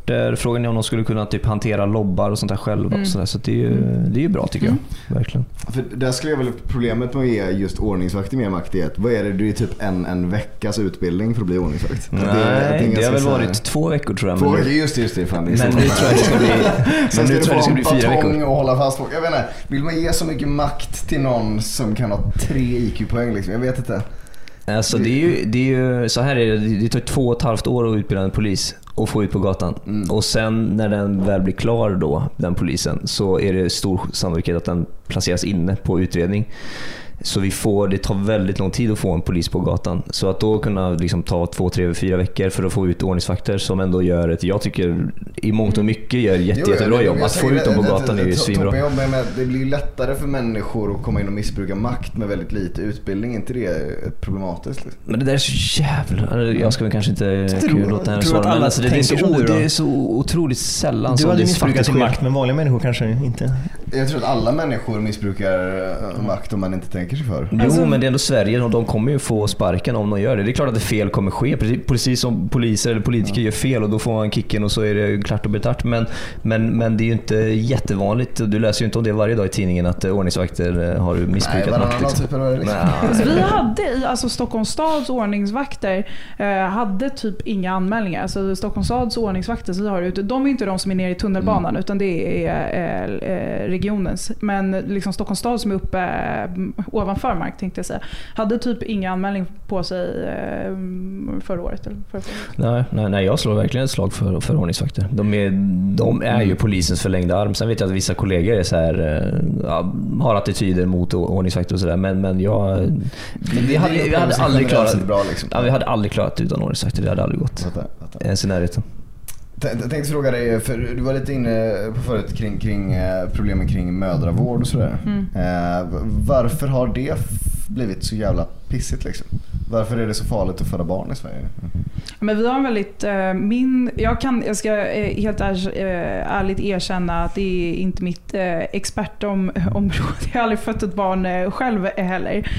ordningsvakter. Frågan är om de skulle kunna typ hantera lobbar och sånt där själva. Mm. Och så där. Så det är ju, det är ju bra tycker mm. jag. Verkligen. För där skulle jag väl, problemet med att ge just ordningsvakter mer makt i ett. Vad är det? Det är typ en, en veckas utbildning för att bli ordningsvakt. Nej, det, det, det har väl varit här... två veckor tror jag. Två veckor, just det. Just det fan, men nu tror jag det ska bli, men nu tror jag det ska bli fyra veckor. Och hålla fast folk. Jag vet inte, vill man ge så mycket makt till någon som kan ha tre I Q-poäng liksom? Jag vet inte. Alltså det är ju, det är ju så här är det, det tar två och ett halvt år att utbilda en polis och få ut på gatan. Mm. Och sen när den väl blir klar då, den polisen, så är det stor sannolikhet att den placeras inne på utredning. Så vi får, det tar väldigt lång tid att få en polis på gatan. Så att då kunna liksom ta två, tre, fyra veckor för att få ut ordningsvakter som ändå gör ett, jag tycker i mångt och mycket gör jätte, jo, jättebra jobb. Att få ut dem på gatan är ju svinbra. Det blir lättare för människor att komma in och missbruka makt med väldigt lite utbildning. Inte det ett problematiskt? Liksom? Men det där är så jävla... Jag ska väl kanske inte tror, låta henne svara. Men alltså, det, är så, du, det är så otroligt sällan du som hade det missbrukat sin makt, men vanliga människor kanske inte. Jag tror att alla människor missbrukar makt om man inte tänker sig för. Jo, alltså, men det är ändå Sverige och de kommer ju få sparken om de gör det. Det är klart att det fel kommer ske, precis som poliser eller politiker ja. gör fel och då får man kicken och så är det klart och betart. Men, men, men det är ju inte jättevanligt. Du läser ju inte om det varje dag i tidningen att ordningsvakter har missbrukat Nej, makt. Liksom. Typ liksom. Alltså, vi hade i alltså, Stockholms stads ordningsvakter eh, hade typ inga anmälningar. Alltså Stockholms stads ordningsvakter så har ute, de är inte de som är nere i tunnelbanan mm. utan det är eh, regionens. Men liksom Stockholms stad som är uppe eh, ovanför mark tänkte jag säga, hade typ inga anmälning på sig eh, förra året eller förra året. Nej, nej, nej, jag slår verkligen ett slag för, för ordningsvakter. De är, de är ju polisens förlängda arm. Sen vet jag att vissa kollegor är så här, ja, har attityder mot ordningsvakter och sådär, men, men jag men vi hade, vi hade aldrig klarat bra, liksom. Ja, vi hade aldrig klarat utan ordningsvakter, det hade aldrig gått ens i närheten. Jag tänkte fråga dig, för du var lite inne på förut kring, kring problemen kring mödravård och sådär. Mm. Varför har det blivit så jävla pissigt liksom? Varför är det så farligt att föda barn i Sverige? Mm. Men vi har en väldigt min jag kan jag ska helt ärligt erkänna att det är inte mitt expertområde. Jag har aldrig fött ett barn själv heller.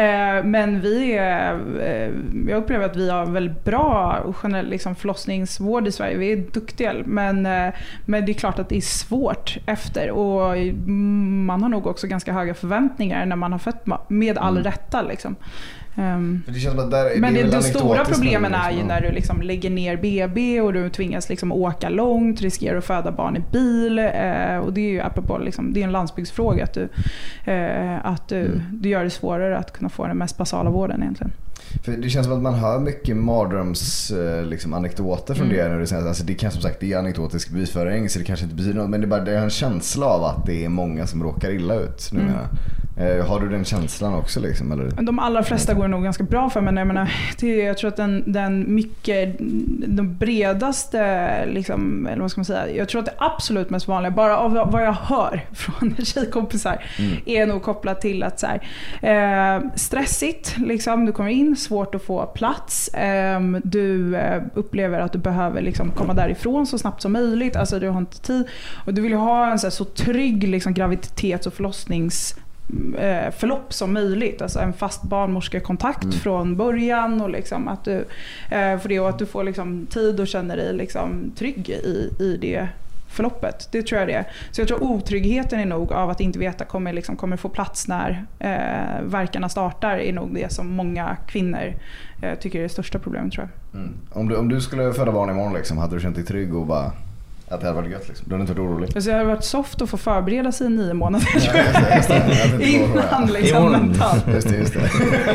Men vi är, jag upplever att vi har väldigt bra generell liksom förlossningsvård i Sverige. Vi är duktiga, men men det är klart att det är svårt efter och man har nog också ganska höga förväntningar när man har fött med all rätta liksom. Um, det känns att där, men det, det, de stora problemen liksom, är ju när du liksom lägger ner B B och du tvingas liksom åka långt, riskerar att föda barn i bil uh, och det är ju apropå liksom, det är en landsbygdsfråga att du, uh, att du, mm. du gör det svårare att kunna få den mest basala vården egentligen. För det känns som att man hör mycket mardröms liksom, anekdoter från mm. det när det sägs, alltså det kan som sagt det är anekdotisk bevisföring så det kanske inte betyder något, men det är bara det är en känsla av att det är många som råkar illa ut nu. Mm. Eh, har du den känslan också liksom, eller? De allra flesta går nog ganska bra för, men jag menar det, jag tror att den, den mycket de bredaste liksom, eller vad ska man säga, jag tror att det absolut mest vanliga bara av vad jag hör från tjejkompisar mm. är nog kopplat till att så här, eh, stressigt liksom, du kommer in, svårt att få plats, eh, du eh, upplever att du behöver liksom komma därifrån så snabbt som möjligt, alltså du har inte tid och du vill ha en så, här, så trygg liksom, graviditets- och förlossnings förlopp som möjligt, alltså en fast barnmorskekontakt mm. från början och liksom att du för det och att du får liksom tid och känner dig liksom trygg i, i det förloppet. Det tror jag det är. Så jag tror otryggheten är nog av att inte veta kommer liksom kommer få plats när eh, verkarna startar är nog det som många kvinnor eh, tycker är det största problemet tror jag. Mm. Om du om du skulle föda barn imorgon liksom, hade du känt dig trygg och bara att det hade varit gött liksom. Du hade inte varit orolig. Så det hade varit soft att få förbereda sig i nio månader. Ja, just det, just det. Innan liksom mentalt. Just det, just det.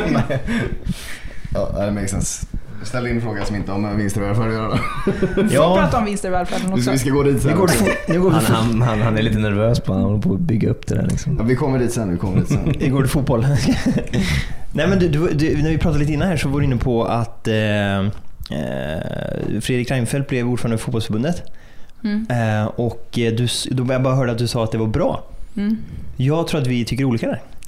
Ja, det makes sense. Ställ in en fråga som inte har med vinster i välfärden att göra. Vi får ja. prata om vinster i välfärden också. Vi ska gå dit sen. Går det, går det han, han, han, han är lite nervös på, han håller på att bygga upp det där liksom. Ja, vi kommer dit sen, vi kommer dit sen. Igår det fotboll. Nej men du, du, du, när vi pratade lite innan här så var du inne på att eh, eh, Fredrik Reinfeldt blev ordförande för fotbollsförbundet. Mm. Eh, och du, då jag bara hörde att du sa att det var bra. Mm. Jag tror att vi tycker olika där.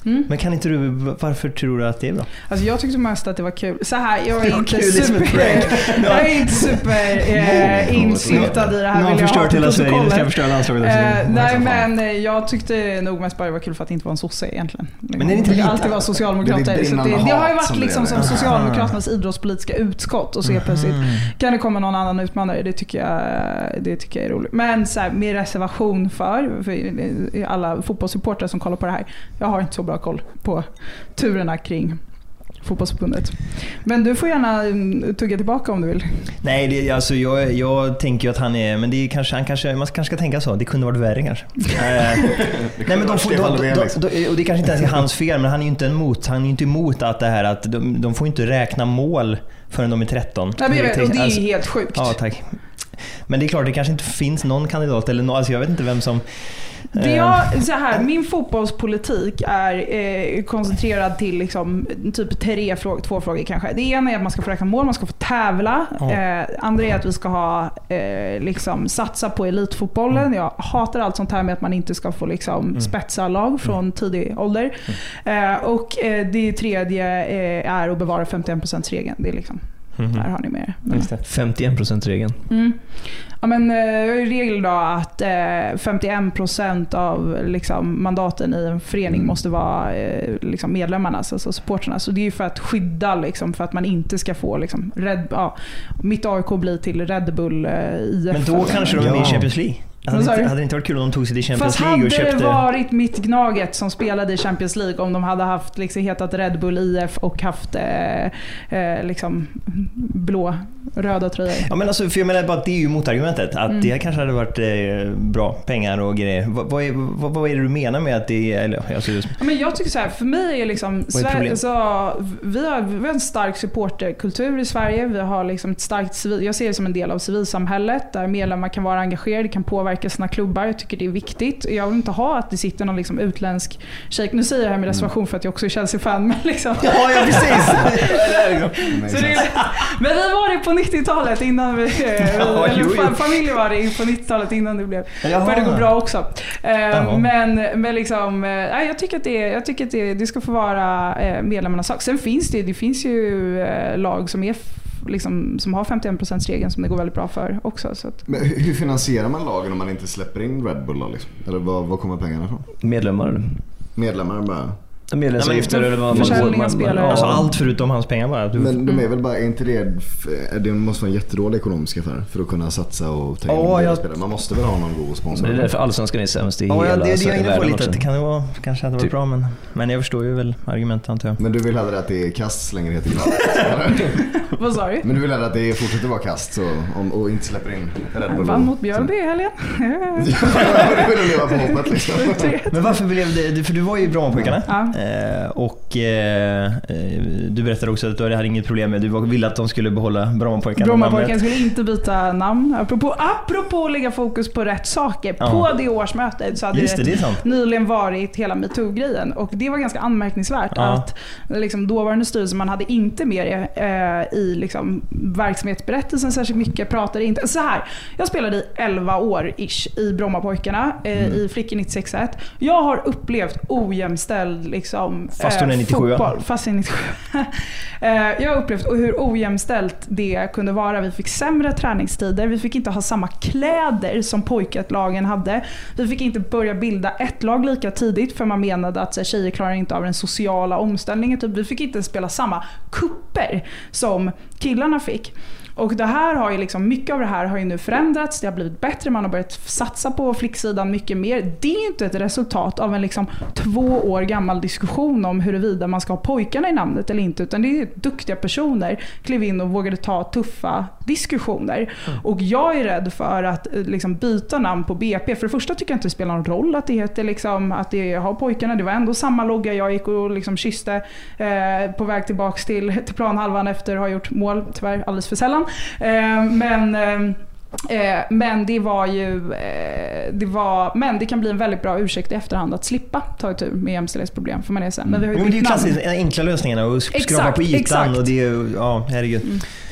Mm. Men kan inte du, varför tror du att det är bra? Alltså jag tyckte mest att det var kul. Så här, jag är inte kul, super, jag är inte super eh, insyltad i det här. Nu har förstört hela Sverige, nu ska jag förstöra landslaget. Eh, nej, men jag tyckte nog mest bara det var kul för att det inte var en sosse egentligen. Men det är inte det alltid var socialdemokrater. Det, så det, det har ju varit liksom som Socialdemokraternas idrottspolitiska utskott och så helt plötsligt kan det komma någon annan utmanare. Det tycker jag, det tycker jag är roligt. Men så här, med reservation för, för alla fotbollssupportrar som kollar på det här. Jag har inte så bra koll på turerna kring fotbollsförbundet. Men du får gärna tugga tillbaka om du vill. Nej, det, alltså jag, jag tänker ju att han är, men det är kanske, han kanske, man kanske ska tänka så, det kunde varit värre kanske. Nej, men de får, de, de, de, de, och det kanske inte ens är hans fel, men han är ju inte emot, han är ju inte emot att det här att de, de får inte räkna mål förrän de är tretton. Nej, men jag vet, och det är alltså, helt sjukt. Ja, tack. Men det är klart, det kanske inte finns någon kandidat eller någon, alltså jag vet inte vem som. Det jag, så här, min fotbollspolitik är eh, koncentrerad till liksom, typ tre frågor, två frågor kanske. Det ena är att man ska få räkna mål, man ska få tävla. Ja. Eh, andra är att vi ska ha, eh, liksom, satsa på elitfotbollen. Jag hatar allt sånt här med att man inte ska få liksom, mm. spetsa lag från mm. tidig ålder. Mm. Eh, och eh, det tredje eh, är att bevara femtioen procent-regeln. Det är liksom... Mm-hmm. Där har ni med det. femtioen procent-regeln. Mm. Ja, men jag har ju regel då att eh, femtioen procent av liksom, mandaten i en förening mm. måste vara eh, liksom medlemmarnas, alltså supporterna. Så det är ju för att skydda, liksom, för att man inte ska få liksom, Red, ja, mitt A I K blir till Red Bull eh, I F. Men då kanske de är med i Champions League. Hade inte, hade det inte varit kul om de tog sig till Champions League och köpte... Fast hade det varit mitt Gnaget som spelade i Champions League om de hade haft, liksom, hetat Red Bull I F och haft eh, eh, liksom, blå, röda tröjor. Ja, men alltså, för jag menar bara att det är ju motargumentet. Att mm. det kanske hade varit eh, bra pengar och grejer. Vad, vad, är, vad, vad är det du menar med att det är... Eller, alltså, just... ja, men jag tycker så här, för mig är liksom... Sverige, så, vi, har, vi har en stark supporterkultur i Sverige. Vi har liksom ett starkt civil, jag ser det som en del av civilsamhället där medlemmar kan vara engagerade, kan påverka sina klubbar. Jag tycker det är viktigt. Jag vill inte ha att det sitter någon liksom utländsk shejk. Nu säger jag här med reservation för att jag också är Chelsea-fan. Men liksom. Ja, ja, precis. Så det är, men vi var det på nittiotalet innan vi... Ja, eller familjen var det på nittiotalet innan det blev... För det går bra också. Jaha. Men, men liksom... Nej, jag tycker att, det, jag tycker att det, det ska få vara medlemmarnas sak. Sen finns det, det finns ju lag som är... Liksom, som har femtioen procent-regeln som det går väldigt bra för också. Så att... Men hur finansierar man lagen om man inte släpper in Red Bull då, liksom? Eller var, var kommer pengarna ifrån? Medlemmar. Medlemmar bara... Medlemsavgifter eller vad försäljning spelare. Alltså allt förutom hans pengar bara. Du... Men de är väl bara inte det, det måste vara en jättedålig ekonomisk affär för att kunna satsa och ta in oh, jag... spelare. Man måste väl ha någon god sponsor. Det är därför Allsvenskan är sämst i oh, hela ja, det, det är inne på lite också. Det kan det vara kanske att det var typ. Bra men men jag förstår ju väl argumentet antar jag. Men du vill hellre att det är kast så länge det heter vad sa du? Men du vill hellre att det fortsätter vara kast så om och inte släpper in Red Bull. Vann mot Björnby i helgen. Ja, det vill leva på hoppet liksom. Men varför blev det för du var ju i Brommapojkarna. Ja. Eh, och eh, du berättade också att du hade inget problem med du ville att de skulle behålla Brommapojkarna. Brommapojkarna skulle inte byta namn. Apropå apropå att lägga fokus på rätt saker. Ja. På det årsmötet så hade Just det, det, det nyligen varit hela MeToo-grejen och det var ganska anmärkningsvärt ja. Att liksom dåvarande styrelse man hade inte med det eh, i liksom verksamhetsberättelsen särskilt mycket, pratade inte så här. Jag spelade i elva år ish i Brommapojkarna eh, mm. i Flickor nittiosex ett. Jag har upplevt ojämställd liksom fast hon är nittiosju. Fotboll, fast nittiosju. eh, jag har upplevt hur ojämställt det kunde vara. Vi fick sämre träningstider, vi fick inte ha samma kläder som pojkatlagen hade. Vi fick inte börja bilda ett lag lika tidigt för man menade att så här, tjejer klarar inte av den sociala omställningen. Typ. Vi fick inte spela samma kupper som killarna fick. Och det här har ju liksom, mycket av det här har ju nu förändrats, det har blivit bättre, man har börjat satsa på flicksidan mycket mer. Det är ju inte ett resultat av en liksom två år gammal diskussion om huruvida man ska ha pojkarna i namnet eller inte, utan det är duktiga personer klev in och vågade ta tuffa diskussioner. Mm. Och jag är rädd för att liksom byta namn på B P. För det första tycker jag inte det spelar någon roll att det heter liksom, att det har pojkarna, det var ändå samma logga jag gick och liksom kysste eh, på väg tillbaks till, till planhalvan efter att ha gjort mål, tyvärr alldeles för sällan. Eh, men eh, men det var ju eh, det var, men det kan bli en väldigt bra ursäkt i efterhand att slippa ta ett tur med jämställdhetsproblem för man är sen. Men vi har ju mm. det är ju klassiskt enkla lösningarna och skrapa på ytan exakt. Och det är ja herregud. Mm.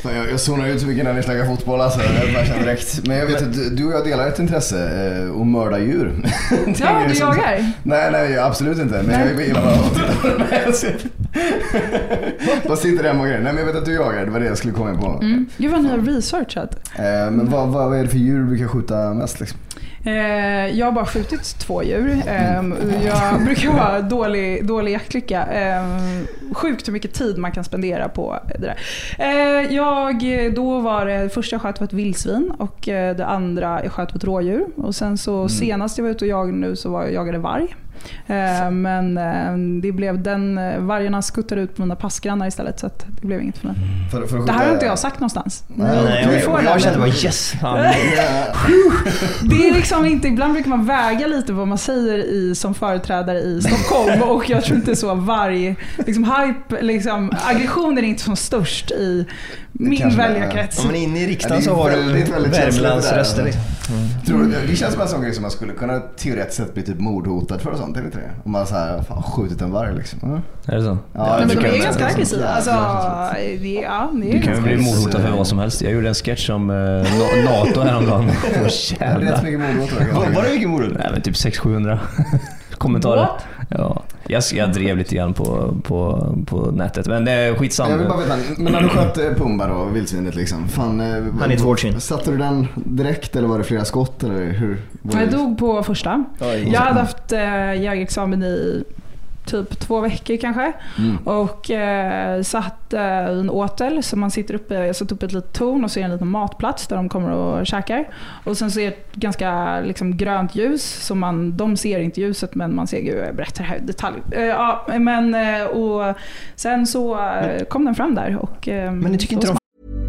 Fan, jag, jag zonar ut så mycket när ni snackar fotboll alltså, jag känner direkt. Men jag vet att du, du och jag delar ett intresse eh, att mörda djur. Ja, du jagar? Nej, nej, absolut inte. Men nej. jag gillar bara att titta på det. Vad sitter det hemma och grejer? Nej, men jag vet att du jagar, det var det jag skulle komma in på. Mm. Gud vad ni har researchat. Eh, men vad, vad är det för djur du brukar skjuta mest liksom? Eh, jag har bara skjutit två djur. Eh, jag brukar ha dålig, dålig jaktlycka. Eh, sjukt hur mycket tid man kan spendera på det där. Eh, jag, då var det första jag sköt var ett vildsvin och eh, det andra jag sköt på ett rådjur. Och sen så mm. senast jag var ute och jagade nu så var jag jagade varg. Eh, men eh, det blev den vargarna skuttade ut på mina passgrannar istället så att det blev inget för mig. För, för det här har inte jag sagt någonstans. Nej, nej, nej, jag, jag kände bara yes. Det är liksom inte, ibland brukar man väga lite vad man säger i, som företrädare i Stockholm och jag tror inte så varje liksom hype, liksom aggressionen är inte som störst i min väljarkrets. Om man är inne i riksdagen så har du Värmlands röster. Mm. Tror du, det känns som en sån grej som man skulle kunna teoretiskt sett bli typ mordhotad för och sånt, är det inte det? Om man så här, fan, skjutit en varg liksom. Mm. Är det så? Ja, men de är ganska aggressiva. Alltså, det, ja, det är du kan ju bli mordhotad för vad som helst. Jag gjorde en sketch om uh, NATO häromdagen. Det är rätt mycket mordhotad. Var det mycket mordhotad? Nej, men typ sex till sjuhundra kommentarer. What? Ja, jag, jag drev lite grann på, på, på nätet, men det är skitsamma. Jag vill bara veta, men när du sköt Pumba då, vildsvinet liksom, fan, han är ett vårdsin. Satte du den direkt eller var det flera skott eller hur? Jag dog på första. Jag hade haft äh, jägarexamen i typ två veckor kanske. Mm. Och eh, satt eh, en åtel så man sitter uppe, jag satt upp ett litet torn och ser en liten matplats där de kommer och käkar. Och sen så är det ett ganska liksom, grönt ljus så man, de ser inte ljuset men man ser, gud jag berättar här i detalj. Eh, ja, men eh, och sen så eh, kom den fram där och eh, men ni tycker inte de...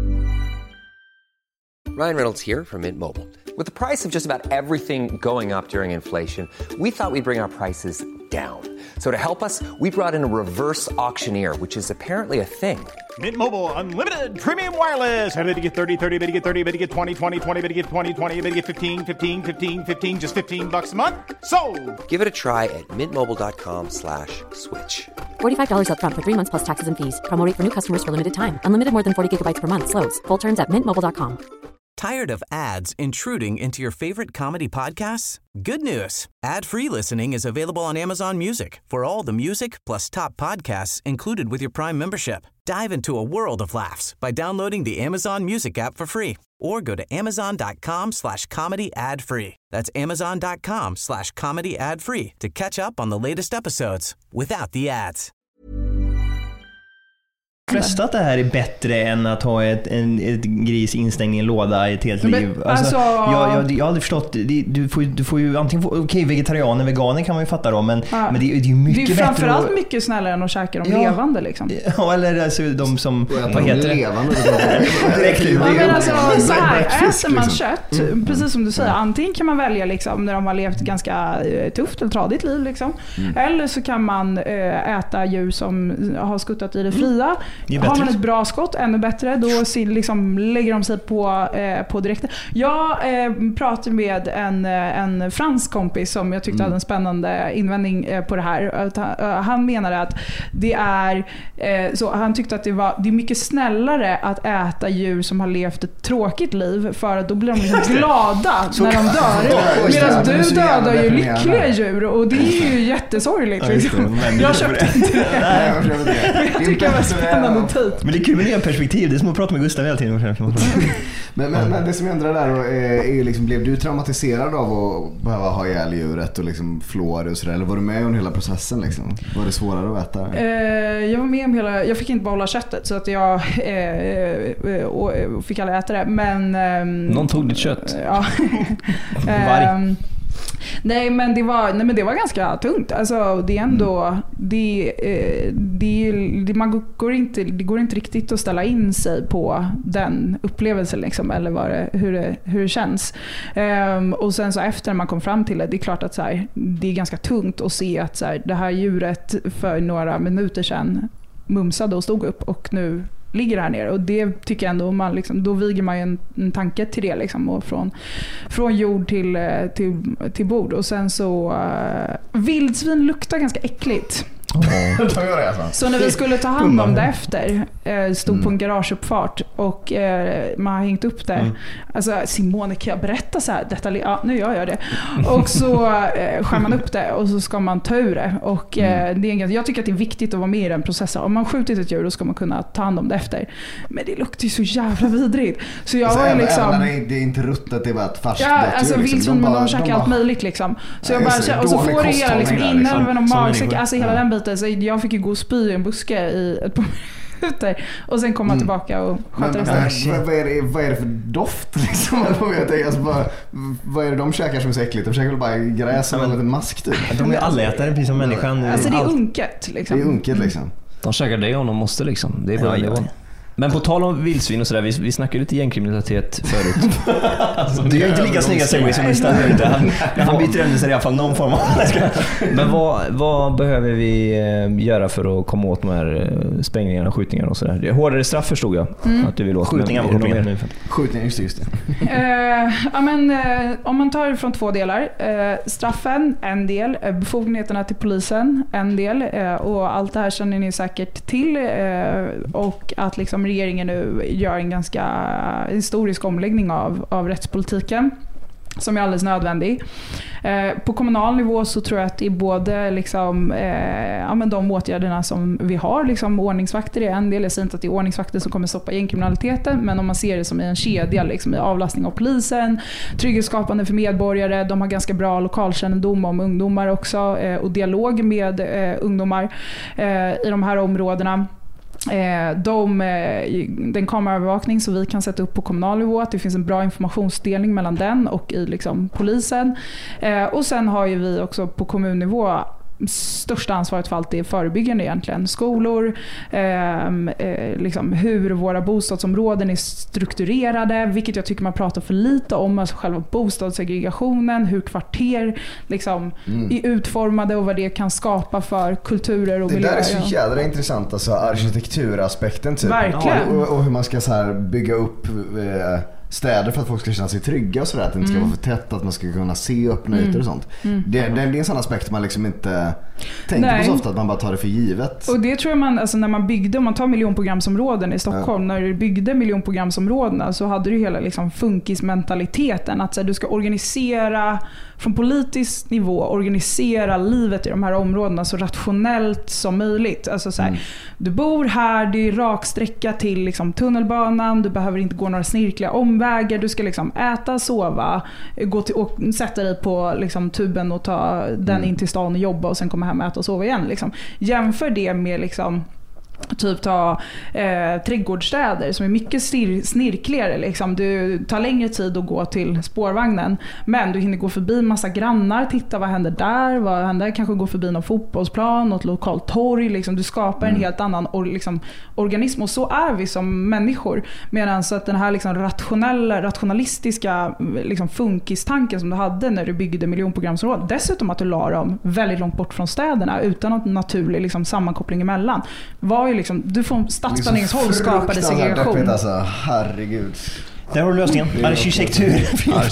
Ryan Reynolds here from Mint Mobile. With the price of just about everything going up during inflation, we thought we'd bring our prices down. So to help us, we brought in a reverse auctioneer, which is apparently a thing. Mint Mobile Unlimited Premium Wireless. How to get thirty, thirty, how to get thirty, how to get twenty, twenty, twenty, how to get twenty, twenty, how to get fifteen, fifteen, fifteen, fifteen, just fifteen bucks a month? Sold! Give it a try at mintmobile.com slash switch. forty-five dollars up front for three months plus taxes and fees. Promo rate for new customers for limited time. Unlimited more than forty gigabytes per month. Slows full terms at mint mobile dot com. Tired of ads intruding into your favorite comedy podcasts? Good news. Ad-free listening is available on Amazon Music for all the music plus top podcasts included with your Prime membership. Dive into a world of laughs by downloading the Amazon Music app for free or go to amazon.com slash comedy ad free. That's amazon.com slash comedy ad free to catch up on the latest episodes without the ads. Flesta att det här är bättre än att ha ett, en ett gris instängd i en låda i ett helt liv. Men, alltså, jag, jag, jag har aldrig förstått det, du, får, du får ju antingen få, okej okay, vegetarianer, veganer kan man ju fatta då, men, ja. men det, det är ju mycket bättre. Det är framförallt bättre mycket snällare än att käka dem ja. levande liksom. Ja, eller alltså de som vad heter det? Levande. Direkt ja, men alltså så här, äter man liksom. kött, mm. precis som du säger, antingen kan man välja liksom när de har levt ganska tufft eller tradigt liv liksom. Mm. Eller så kan man äta djur som har skuttat i det fria. Det har man ett bra skott, ännu bättre, då liksom lägger de sig på, eh, på direkt. Jag eh, pratade med en, en fransk kompis som jag tyckte mm. hade en spännande invändning eh, på det här. Han, han menade att det är eh, så han tyckte att det var det är mycket snällare att äta djur som har levt ett tråkigt liv, för att då blir de liksom glada när de dör. Medan du dödar ju lyckliga djur och det är ju jättesorgligt. Liksom. Jag köpte inte det. Jag tycker det var spännande tid. Men det är kul med nya perspektiv. Det är som att prata med Gustav hela tiden. men, men, men det som ändrar där då är, är ju liksom, blev du traumatiserad av att behöva ha ihjäl djuret och liksom flå det och sådär? Eller var du med om hela processen liksom? Var det svårare att äta? Eh, jag var med om hela... Jag fick inte behålla köttet så att jag eh, och, och fick aldrig äta det. Men... Eh, Någon tog ditt kött. Ja. eh, Nej men det var nej men det var ganska tungt. Alltså det är ändå mm. det, eh, det, det man går inte det går inte riktigt att ställa in sig på den upplevelsen liksom, eller vad det, hur det hur det känns. Um, och sen så efter man kom fram till det, det är klart att så här, det är ganska tungt att se att så här, det här djuret för några minuter sedan mumsade och stod upp och nu ligger här nere, och det tycker jag ändå man liksom, då viger man ju en, en tanke till det liksom, och från, från jord till, till, till bord. Och sen så uh, vildsvin luktar ganska äckligt. Oh. De gör det alltså. Så när vi skulle ta hand om det efter, stod mm. på en garageuppfart och man har hängt upp det. Mm. Alltså Simone, kan jag berätta så här detalj? Ja, nu gör jag det. Och så skär man upp det och så ska man ta ur det. Och mm. det är en, jag tycker att det är viktigt att vara med i den processen. Om man skjutit ett djur då ska man kunna ta hand om det efter. Men det luktar ju så jävla vidrigt. Så jag alltså, var ju liksom... Även när det är inte ruttet, det var ett färskt ja, alltså liksom. Vildsvin, men de käkar allt möjligt liksom. Så jag bara, och så får det hela liksom, inälven och magsäck, alltså hela ja. den biten. Så jag fick ju gå och spy i en buske i ett par minuter och sen komma mm. tillbaka och sköta det. Vad, vad, är det, vad är det för doft liksom? Alltså, bara, vad är det de käkar som är så äckligt? De käkar väl bara gräs och en liten mask typ. De är allätare precis som människan. Alltså det är unket liksom. Det är unket liksom. Mm. De käkar det om de måste liksom. Det är bara ja, ja. Men på tal om vildsvin och sådär, vi, vi snackade lite gängkriminalitet förut. Alltså, du är inte lika snygga segway som Listan. Han, han byter ämne sig i alla fall någon form av... Men vad, vad behöver vi göra för att komma åt de här sprängningarna och skjutningarna och sådär? Hårdare straff förstod jag mm. att du vill åt. Skjutningar var skjutningar. Skjutningar, just det. Just det. uh, ja, men, uh, om man tar det från två delar. Uh, straffen, en del. Uh, befogenheterna till polisen, en del. Uh, och allt det här känner ni säkert till. Uh, och att liksom regeringen nu gör en ganska historisk omläggning av, av rättspolitiken som är alldeles nödvändig. Eh, på kommunal nivå så tror jag att det är både liksom, eh, ja, men de åtgärderna som vi har, liksom, ordningsvakter är en del. Jag säger inte att det är ordningsvakter som kommer stoppa gängkriminaliteten, men om man ser det som en kedja, liksom, i avlastning av polisen, trygghetsskapande för medborgare, de har ganska bra lokalkännedom om ungdomar också eh, och dialog med eh, ungdomar eh, i de här områdena. De, den kameraövervakning som vi kan sätta upp på kommunal nivå, att det finns en bra informationsdelning mellan den och i liksom polisen. Och sen har ju vi också på kommunnivå största ansvaret för allt det förebyggande egentligen. Skolor, eh, eh, liksom hur våra bostadsområden är strukturerade, vilket jag tycker man pratar för lite om, alltså själva bostadssegregationen, hur kvarter liksom mm. är utformade och vad det kan skapa för kulturer och miljöer. Det där är så jävla intressant, alltså arkitekturaspekten typ. Verkligen. Och, och hur man ska så här bygga upp eh, städer för att folk ska känna sig trygga och sådär, att det inte ska mm. vara för tätt, att man ska kunna se öppna mm. ytor och sånt. Mm. Det, det, det är en sån aspekt man liksom inte tänker Nej. på så ofta, att man bara tar det för givet. Och det tror jag man, alltså när man byggde, om man tar miljonprogramsområden i Stockholm, ja. när du byggde miljonprogramsområdena så hade du hela liksom funkismentaliteten, att så här, du ska organisera från politisk nivå, organisera livet i de här områdena så rationellt som möjligt. Alltså så här, mm. du bor här, det är raksträcka till liksom tunnelbanan, du behöver inte gå några snirkliga omvägar, du ska liksom äta, sova, gå till, och sätta dig på liksom tuben och ta den mm. in till stan och jobba och sen komma hem och äta och sova igen. Liksom. Jämför det med liksom typ ta eh, trädgårdsstäder som är mycket stir- snirkligare liksom. Du tar längre tid att gå till spårvagnen, men du hinner gå förbi massa grannar, titta vad händer där, vad händer, kanske gå förbi någon fotbollsplan, något lokalt torg liksom. Du skapar mm. en helt annan or- liksom, organism, och så är vi som människor, medan så att den här liksom, rationella, rationalistiska liksom, funkistanken som du hade när du byggde miljonprogramsområdet, dessutom att du la dem väldigt långt bort från städerna utan någon naturlig liksom, sammankoppling emellan, var ju liksom, du får stadsplaneringshåll skapade segregation. Alltså, herregud. Där har du lösningen. Arkitektur.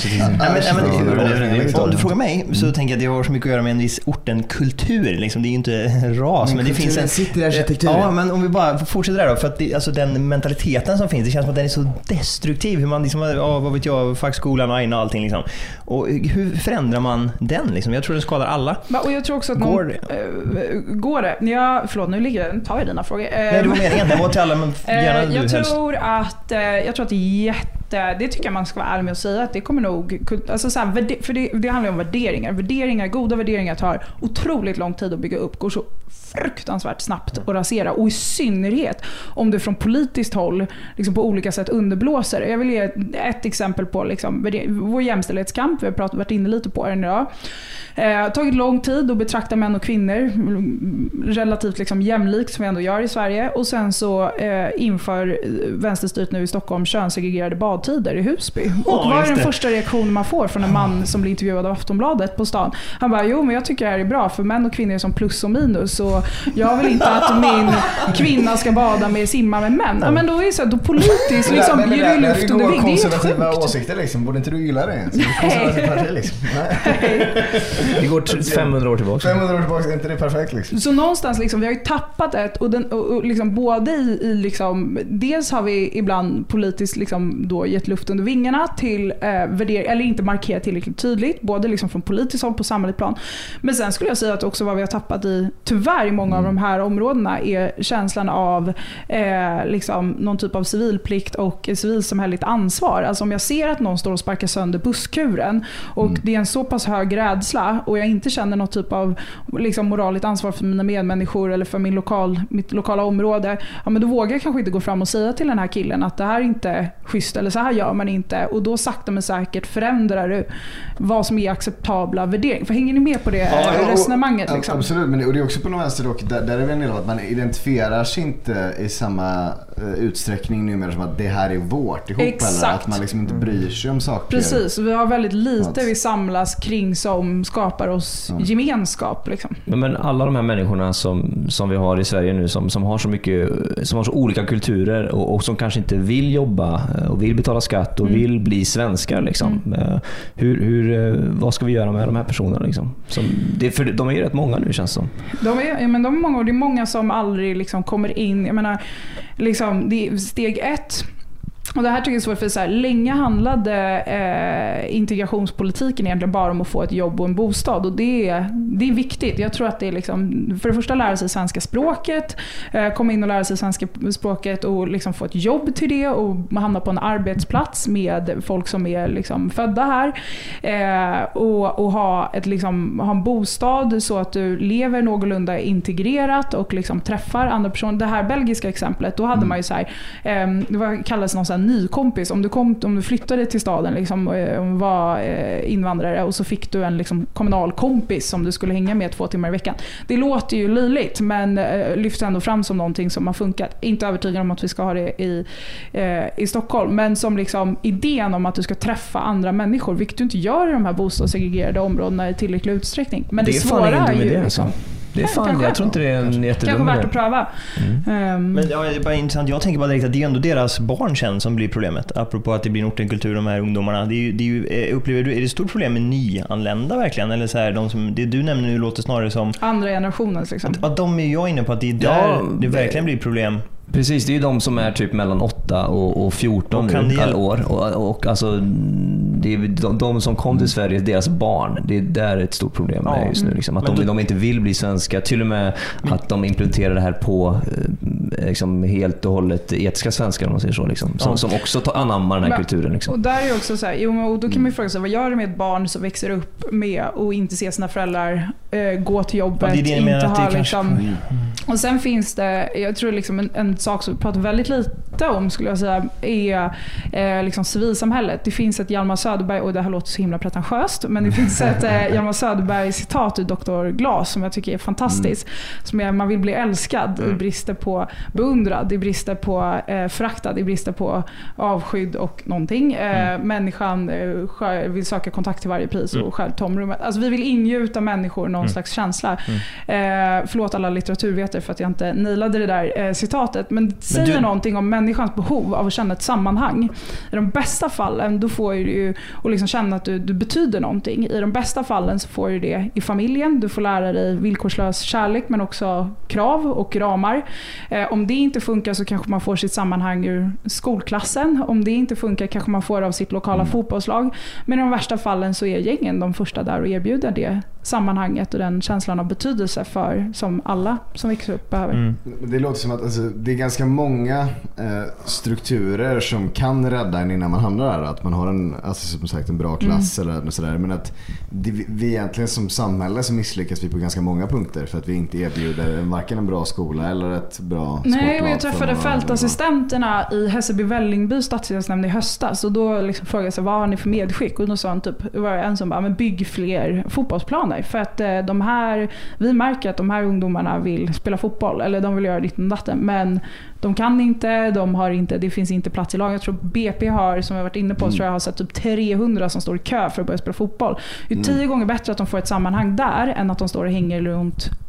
Om du frågar mig så tänker jag att det har så mycket att göra med en viss ortenkultur. Liksom, det är ju inte ras, men, men det finns en... sitter i arkitektur. Ja, men om vi bara fortsätter där då. För att det, alltså, den mentaliteten som finns, det känns som att den är så destruktiv. Hur man liksom, ja, vad vet jag, fackskolan och Aina och allting liksom. Och hur förändrar man den liksom? Jag tror den skadar alla. Och jag tror också att går det? Äh, går det? Ja, förlåt, nu ligger tar jag dina frågor. Nej, det var meningen. Det var till alla, men gärna du jag helst. tror att jag tror att det är jätte det tycker jag man ska vara ärlig med att säga, att det kommer nog, alltså så här, för det, det handlar om värderingar. Värderingar, goda värderingar tar otroligt lång tid att bygga upp, går så fruktansvärt snabbt att rasera, och i synnerhet om du från politiskt håll liksom på olika sätt underblåser. Jag vill ge ett exempel på liksom, vår jämställdhetskamp, vi har pratat, varit inne lite på den idag. Eh, tagit lång tid att betrakta män och kvinnor relativt liksom jämlikt som vi ändå gör i Sverige, och sen så eh, inför vänsterstyrt nu i Stockholm könssegregerade badtider i Husby. Och oh, vad är den det. första reaktionen man får från en man som blir intervjuad av Aftonbladet på stan? Han bara, jo men jag tycker det här är bra för män och kvinnor är som plus och minus, och jag vill inte att min kvinna ska bada med simma med män. Ja, men då är det så, då politiskt liksom men det, ger du luft under ving. Det är konservativa sjukt. åsikter liksom, borde inte du gilla det? Så konservativa parti liksom. Nej. Det går femhundra år tillbaka. femhundra år tillbaka, är inte det perfekt liksom? Så någonstans liksom, vi har ju tappat ett och, den, och, och liksom både i, i liksom, dels har vi ibland politiskt liksom då gett luft under vingarna till eh, värdering, eller inte markerat tillräckligt tydligt, både liksom från politiskt håll på samhälleligt plan. Men sen skulle jag säga att också vad vi har tappat i, tyvärr i många av de här områdena, är känslan av eh, liksom någon typ av civilplikt och civilsamhälleligt ansvar. Alltså om jag ser att någon står och sparkar sönder busskuren och mm. det är en så pass hög rädsla och jag inte känner något typ av liksom moraligt ansvar för mina medmänniskor eller för min lokal, mitt lokala område, ja, men då vågar jag kanske inte gå fram och säga till den här killen att det här är inte schysst eller så här gör man inte, och då sakta men säkert förändrar du vad som är acceptabla värderingar. För hänger ni med på det ja, resonemanget? Och, liksom? Absolut, men och det är också på någon vänster dock, där, där är vi en del av att man identifierar sig inte i samma uh, utsträckning numera som att det här är vårt ihop. Exakt. Eller att man liksom inte bryr sig om saker. Precis, vi har väldigt lite att vi samlas kring som skapar oss ja. gemenskap. Liksom. Men, men alla de här människorna som, som vi har i Sverige nu som, som har så mycket, som har så olika kulturer och, och som kanske inte vill jobba och vill betala skatt och mm. vill bli svenskar liksom. Mm. Hur, hur, vad ska vi göra med de här personerna liksom? Som, det, för de är ju rätt många nu känns det som. De är, ja, men de är många och det är många som aldrig liksom kommer in. Jag menar, liksom, det är steg ett. Och det här tycker jag är svårt för så här, länge handlade eh, integrationspolitiken egentligen bara om att få ett jobb och en bostad, och det är, det är viktigt. Jag tror att det är liksom, för det första lära sig svenska språket, eh, komma in och lära sig svenska språket och liksom få ett jobb till det och hamna på en arbetsplats med folk som är liksom födda här eh, och, och ha, ett, liksom, ha en bostad så att du lever någorlunda integrerat och liksom träffar andra personer. Det här belgiska exemplet, då hade mm. man ju så här, eh, det var, kallades någon en ny kompis. Om du, kom, om du flyttade till staden liksom, och var invandrare och så fick du en liksom, kommunal kompis som du skulle hänga med två timmar i veckan. Det låter ju löjligt, men eh, lyfter ändå fram som någonting som har funkat. Inte övertygad om att vi ska ha det i, eh, i Stockholm, men som liksom, idén om att du ska träffa andra människor, vilket du inte gör i de här bostadssegregerade områdena i tillräcklig utsträckning. Men det, det svåra är ju... Det, liksom, Det är fan, kanske, jag tror inte det är en jättedum. Kanske värt att pröva. Mm. Um. Men ja, det är bara intressant. Jag tänker bara direkt att det är ändå deras barn sen som blir problemet. Apropå att det blir ortenkultur, de här ungdomarna. Det är ju, det är ju, upplever du, är det ett stort problem med nyanlända verkligen? Eller så här, de som, det du nämner nu låter snarare som... Andra generationen liksom. Att, att de är jag inne på att det är där ja, det verkligen blir problem. Precis, det är ju de som är typ mellan åtta och, och fjorton och nu, alla år. Och, och alltså, det är de, de som kom till Sverige, deras barn, det är där ett stort problem ja. är just nu. Liksom. Att de, du... de inte vill bli svenska, till och med men... att de implementerar det här på liksom, helt och hållet etiska svenskar, om man säger så, liksom, som, ja. som också tar anammar den här men, kulturen. Liksom. Och där är också så här, jo, och då kan man ju fråga sig, vad gör det med ett barn som växer upp med och inte se sina föräldrar äh, gå till jobbet, ja, det är det inte ha liksom... Mm. Och sen finns det, jag tror liksom en, en sak som vi pratar väldigt lite om, skulle jag säga, är eh, liksom civilsamhället. Det finns ett Hjalmar Söderberg, och det här låter så himla pretentiöst, men det finns ett eh, Hjalmar Söderberg citat ur doktor Glas som jag tycker är fantastiskt. Mm. Som är, man vill bli älskad mm. i brister på beundrad, i brister på eh, föraktad, i brister på avskydd och någonting. Eh, mm. Människan eh, vill söka kontakt till varje pris mm. och själv tomrummet. Alltså vi vill ingjuta människor någon mm. slags känsla. Mm. Eh, förlåt alla litteraturvetare för att jag inte nailade det där eh, citatet, men det säger men du... någonting om människans behov av att känna ett sammanhang. I de bästa fallen då får du ju och liksom känna att du, du betyder någonting. I de bästa fallen så får du det i familjen. Du får lära dig villkorslös kärlek, men också krav och ramar. Eh, om det inte funkar så kanske man får sitt sammanhang ur skolklassen. Om det inte funkar kanske man får av sitt lokala mm. fotbollslag. Men i de värsta fallen så är gängen de första där och erbjuder det sammanhanget och den känslan av betydelse för som alla som växer upp behöver. Mm. Det låter som att alltså, det är ganska många eh, strukturer som kan rädda en innan man hamnar där. Att man har en, alltså, som sagt, en bra klass mm. eller sådär. Men att det, vi egentligen som samhälle så misslyckas vi på ganska många punkter för att vi inte erbjuder varken en bra skola eller ett bra sportlag. Nej, och jag träffade fältassistenterna i Hässelby-Vällingby stadsdelsnämnd i höstas, och då liksom frågade jag sig, vad har ni för medskick? Och då sa han typ, var en som bara, men bygg fler fotbollsplaner. För att eh, de här, vi märker att de här ungdomarna vill spela fotboll, eller de vill göra ditt och datten, men de kan inte, de har inte, det finns inte plats i laget. Jag tror B P har, som jag varit inne på, mm. tror jag har sett typ trehundra som står i kö för att börja spela fotboll. Det är tio mm. gånger bättre att de får ett sammanhang där än att de står och hänger runt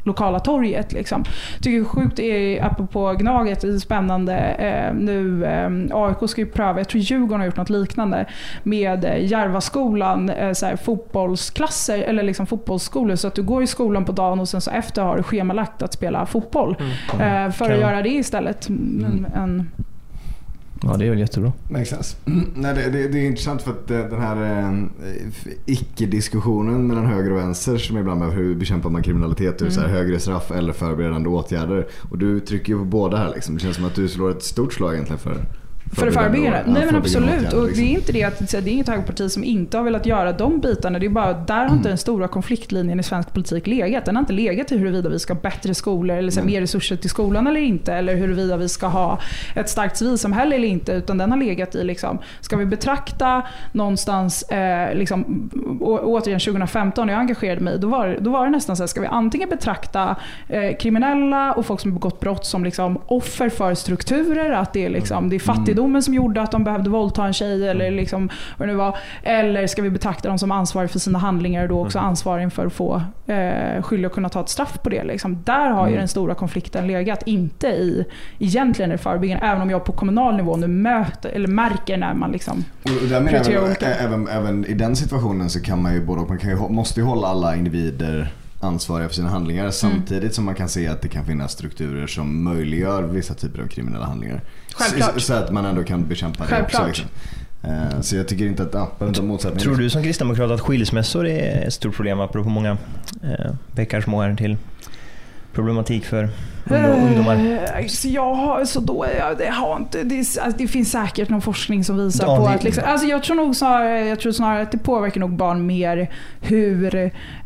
lokala torget. Liksom. Tycker det är sjukt, är, apropå Gnaget, det är spännande. Eh, nu, eh, A I K ska ju pröva, jag tror Djurgården har gjort något liknande med eh, Järvaskolan, eh, så här, fotbollsklasser eller liksom fotbollsskolor, så att du går i skolan på dagen och sen så efter har du schemalagt att spela fotboll. Mm. Eh, för att göra det istället. Mm. En, Ja, det är väl jättebra. Makes sense. Mm. Nej, det, det, det är intressant för att den här eh, icke-diskussionen mellan höger och vänster som ibland med hur bekämpar man kriminalitet, mm. så här, högre straff eller förberedande åtgärder. Och du trycker ju på båda här liksom. Det känns som att du slår ett stort slag egentligen för För det förebyggande? Nej, men absolut. Och det är inte det att det är inget högerparti som inte har velat göra de bitarna. Det är bara, där har inte mm. den stora konfliktlinjen i svensk politik legat. Den har inte legat i huruvida vi ska ha bättre skolor eller så mm. mer resurser till skolan eller inte. Eller huruvida vi ska ha ett starkt civilsamhälle eller inte. Utan den har legat i, liksom, ska vi betrakta någonstans, eh, liksom, å, återigen tjugo femton när jag engagerade mig, då var, då var det nästan så här, ska vi antingen betrakta eh, kriminella och folk som har begått brott som liksom, offer för strukturer, att det är, liksom, det är fattigdom som gjorde att de behövde våldta en tjej eller liksom vad det nu var, eller ska vi betrakta dem som ansvariga för sina handlingar och då också ansvariga för att få eh, skyldig att kunna ta ett straff på det liksom. Där har ju den stora konflikten legat, inte i egentligen i förebyggande, även om jag på kommunal nivå nu möter eller märker när man liksom och där menar jag, även, även i den situationen så kan man ju både, man kan ju, måste ju hålla alla individer ansvariga för sina handlingar samtidigt mm. som man kan se att det kan finnas strukturer som möjliggör vissa typer av kriminella handlingar. Självklart. Så att man ändå kan bekämpa det också. Liksom. Så jag tycker inte att ja, inte motsättning. Tror du som kristdemokrat att skilsmässor är ett stort problem apropå många eh, veckor som är till problematik för ungdomar? Så jag har, så då jag, det har inte det, alltså det finns säkert någon forskning som visar ja, på att liksom, alltså jag tror nog snarare, jag tror snarare att det påverkar nog barn mer hur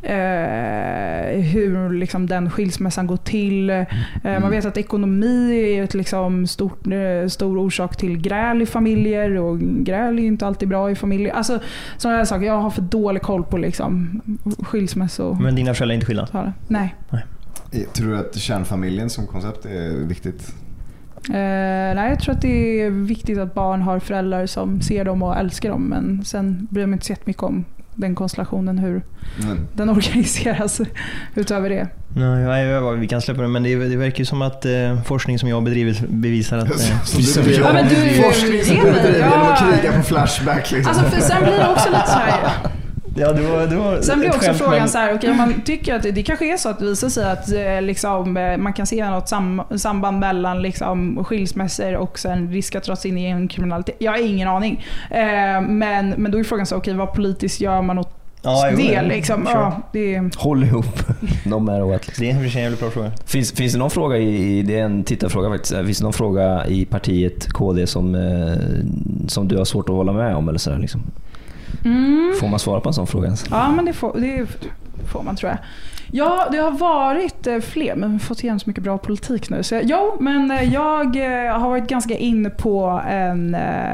eh, hur liksom den skilsmässan går till. Mm. Eh, man vet att ekonomi är ett liksom stort, stor orsak till gräl i familjer, och gräl är ju inte alltid bra i familjer. Alltså sådana här saker. Jag har för dålig koll på liksom skilsmässor. Men dina föräldrar är inte skilda? Nej. Nej. Tror du att kärnfamiljen som koncept är viktigt? Uh, nej, jag tror att det är viktigt att barn har föräldrar som ser dem och älskar dem, men sen bryr jag mig inte så mycket om den konstellationen, hur mm. den organiseras utöver det. Nej, ja, ja, vi kan släppa det, men det, det verkar ju som att eh, forskning som jag har bedrivit bevisar att... Eh, så du, ja, men du, forskning som du bedriver genom att kriga på Flashback. Liksom. Alltså, för sen blir det också lite så här... Ja, det var, det var Sen blir också skämt, frågan men... så här, okay, om man tycker att det, det kanske är så att det visar sig att eh, liksom, man kan se något sam, samband mellan liksom, skilsmässor och sen risk att dras in i en kriminalitet. Jag har ingen aning. Eh, men, men då är frågan så, okej, okay, vad politiskt gör man åt ja, det? Liksom? Sure. Ja, det... Håll ihop. De är åt, liksom. Det är en jävligt bra fråga. Finns, finns det någon fråga i, det är en tittarfråga faktiskt, finns det någon fråga i partiet K D som, eh, som du har svårt att hålla med om eller så här, liksom? Mm. Får man svara på en sån fråga? Ja, men det får, det får man, tror jag. Ja, det har varit fler, men vi har fått igen så mycket bra politik nu. Så jag, jo, men jag har varit ganska inne på en...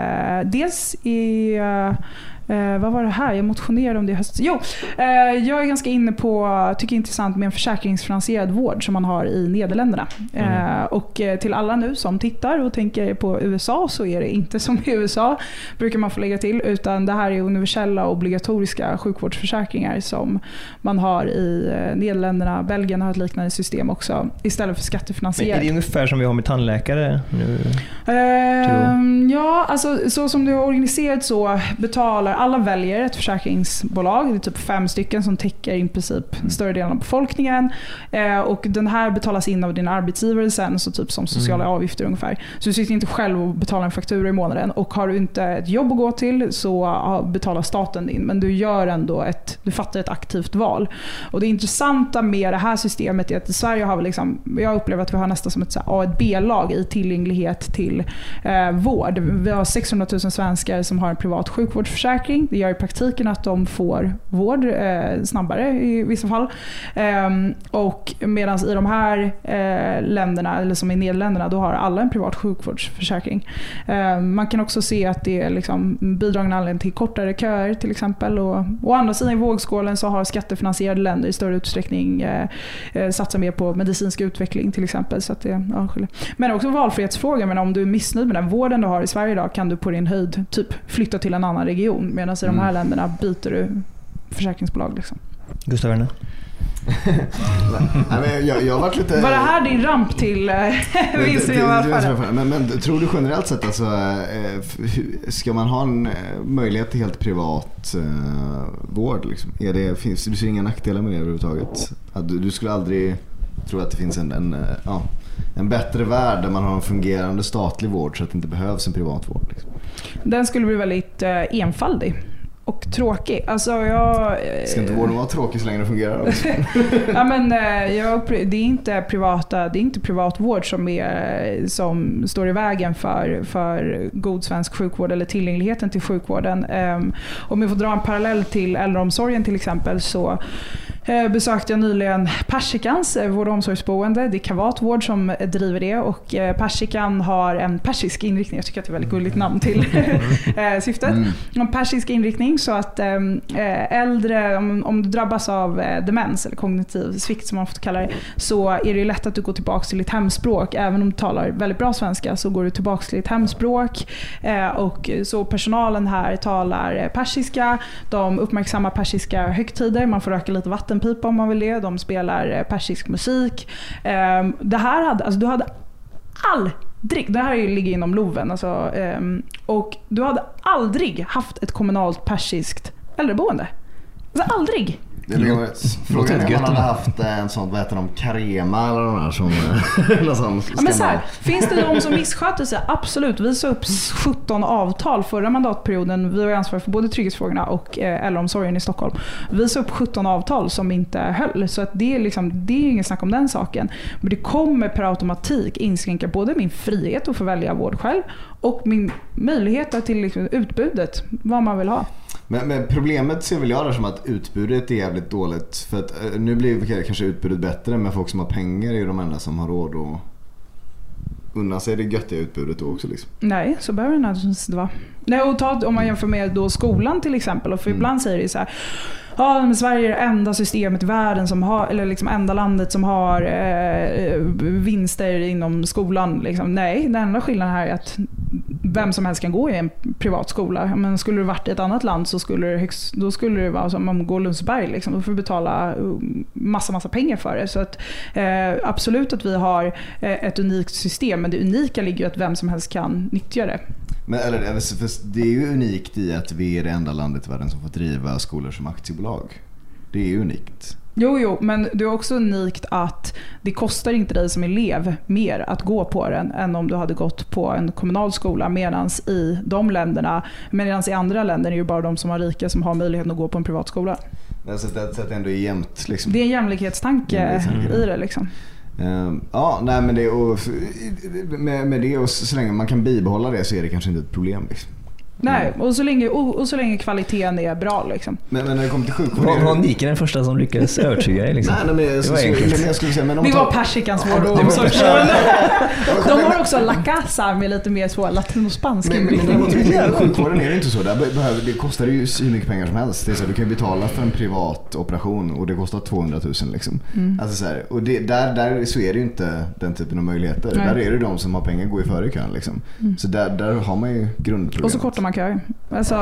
Dels i... Eh, vad var det här? Jag motionerade om det i höst. Jo, eh, jag är ganska inne på, tycker intressant med en försäkringsfinansierad vård som man har i Nederländerna. Mm. Eh, och till alla nu som tittar och tänker på U S A, så är det inte som i U S A, brukar man få lägga till, utan det här är universella obligatoriska sjukvårdsförsäkringar som man har i Nederländerna. Belgien har ett liknande system också, istället för skattefinansierat. Men är det ungefär som vi har med tandläkare nu? Eh, ja, alltså så som det är organiserat så betalar alla väljer ett försäkringsbolag. Det är typ fem stycken som täcker i princip större delen av befolkningen. Eh, och den här betalas in av din arbetsgivare sen, så typ som sociala mm. avgifter ungefär. Så du sitter inte själv och betalar en faktura i månaden. Och har du inte ett jobb att gå till så betalar staten din. Men du gör ändå ett, du fattar ett aktivt val. Och det intressanta med det här systemet är att i Sverige har vi liksom, jag upplever att vi har nästan som ett A ett B-lag i tillgänglighet till eh, vård. Vi har sexhundratusen svenskar som har en privat sjukvårdsförsäkring. Det gör i praktiken att de får vård eh, snabbare i vissa fall. Ehm, och medan i de här eh, länderna, eller som i Nederländerna, då har alla en privat sjukvårdsförsäkring. Ehm, man kan också se att det är liksom bidragande anledning till kortare köer till exempel. Och å andra sidan i vågskålen så har skattefinansierade länder i större utsträckning eh, eh, satsat mer på medicinsk utveckling till exempel. Så att det, ja, men också valfrihetsfråga. Men om du är missnöjd med den vården du har i Sverige idag, kan du på din höjd typ flytta till en annan region. Medan i de här länderna byter du försäkringsbolag. Liksom. Gustav Werner? Nej, men jag, jag har varit lite... Var det här din ramp till vinsten i välfärden? Men, men tror du generellt sett alltså, ska man ha en möjlighet till helt privat uh, vård liksom? Är det, finns, du ser inga nackdelar med det överhuvudtaget? Att du, du skulle aldrig tro att det finns en, en, ja, en bättre värld där man har en fungerande statlig vård så att det inte behövs en privat vård liksom? Den skulle bli väldigt uh, enfaldig och tråkig. Alltså jag... Ska inte vården vara tråkig så länge det fungerar? Ja, men jag, det är inte privata, det är inte privatvård som är som står i vägen för för god svensk sjukvård eller tillgängligheten till sjukvården. Um, om vi får dra en parallell till äldreomsorgen till exempel, så uh, besökte jag nyligen Persikans vård- och omsorgsboende. Det är Kavatvård som driver det, och uh, Persikan har en persisk inriktning. Jag tycker att det är ett väldigt gulligt namn till uh, syftet. Mm. En persisk inriktning, så att äh, äldre, om, om du drabbas av äh, demens eller kognitiv svikt som man får kalla det, så är det lätt att du går tillbaka till ditt hemspråk. Även om du talar väldigt bra svenska så går du tillbaka till ditt hemspråk, äh, och så personalen här talar persiska, de uppmärksammar persiska högtider, man får röka lite vattenpipa om man vill det, de spelar persisk musik. Äh, det här hade, alltså du hade all det här ligger inom Loven alltså, och du hade aldrig haft ett kommunalt persiskt äldreboende. Alltså aldrig. Det är frågan är om man hade haft en sån, vad heter de, Karema eller de här som sån ja, men så här, finns det de som missköter sig? Absolut. Vi sa upp sjutton avtal förra mandatperioden. Vi var ansvariga för både trygghetsfrågorna och eh, äldreomsorgen i Stockholm. Vi sa upp sjutton avtal som inte höll. Så att det är liksom, det är ingen snack om den saken. Men det kommer per automatik inskränka både min frihet att få välja vård själv och min möjlighet till liksom utbudet, vad man vill ha. Men, men problemet ser väl jag där som att utbudet är jävligt dåligt. För att uh, nu blir kanske utbudet bättre, men folk som har pengar är ju de enda som har råd att unna sig det göttiga utbudet då också liksom. Nej, så behöver det naturligtvis inte vara. Nej, och ta, om man jämför med då skolan till exempel, och för mm. ibland säger det så här: ja, men Sverige är det enda systemet i världen som har, eller liksom enda landet som har eh, vinster inom skolan. Liksom. Nej, den enda skillnaden här är att vem som helst kan gå i en privat skola. Men skulle det varit i ett annat land så skulle det, högst, då skulle det vara som om går Lundsberg. Liksom. Då får du betala massa, massa pengar för det. Så att, eh, absolut att vi har eh, ett unikt system, men det unika ligger ju att vem som helst kan nyttja det. Men eller, det är ju unikt i att vi är det enda landet i världen som får driva skolor som aktiebolag. Det är ju unikt. Jo, jo, men det är också unikt att det kostar inte dig som elev mer att gå på den än om du hade gått på en kommunal skola, medan i de länderna, medan i andra länder är det ju bara de som har rika som har möjligheten att gå på en privat skola. Men så att det ändå är jämnt liksom. Det är en jämlikhetstanke mm. i det liksom. Uh, ja, nej men det och, med, med det och så, så länge man kan bibehålla det så är det kanske inte ett problem liksom. Nej, och så länge, och, och så länge kvaliteten är bra liksom. Men, men när det kommer till sjukvård... Var, var Niken den första som lyckades övertyga dig liksom? Nej, nej, men jag, så, så, men jag skulle säga... Men det tar... var Persikans vård och omsorgsvården. De har också La Casa med lite mer så latinospansk. Men, men, men, men sjukvården är det inte så. Där behöver, det kostar ju hur mycket pengar som helst. Det är så, du kan betala för en privat operation och det kostar tvåhundratusen liksom. Mm. Alltså så här, och det, där, där så är det ju inte den typen av möjligheter. Nej. Där är det de som har pengar går i före kön liksom. Mm. Så där, där har man ju grundproblemet. Och så kortar man köer. Alltså,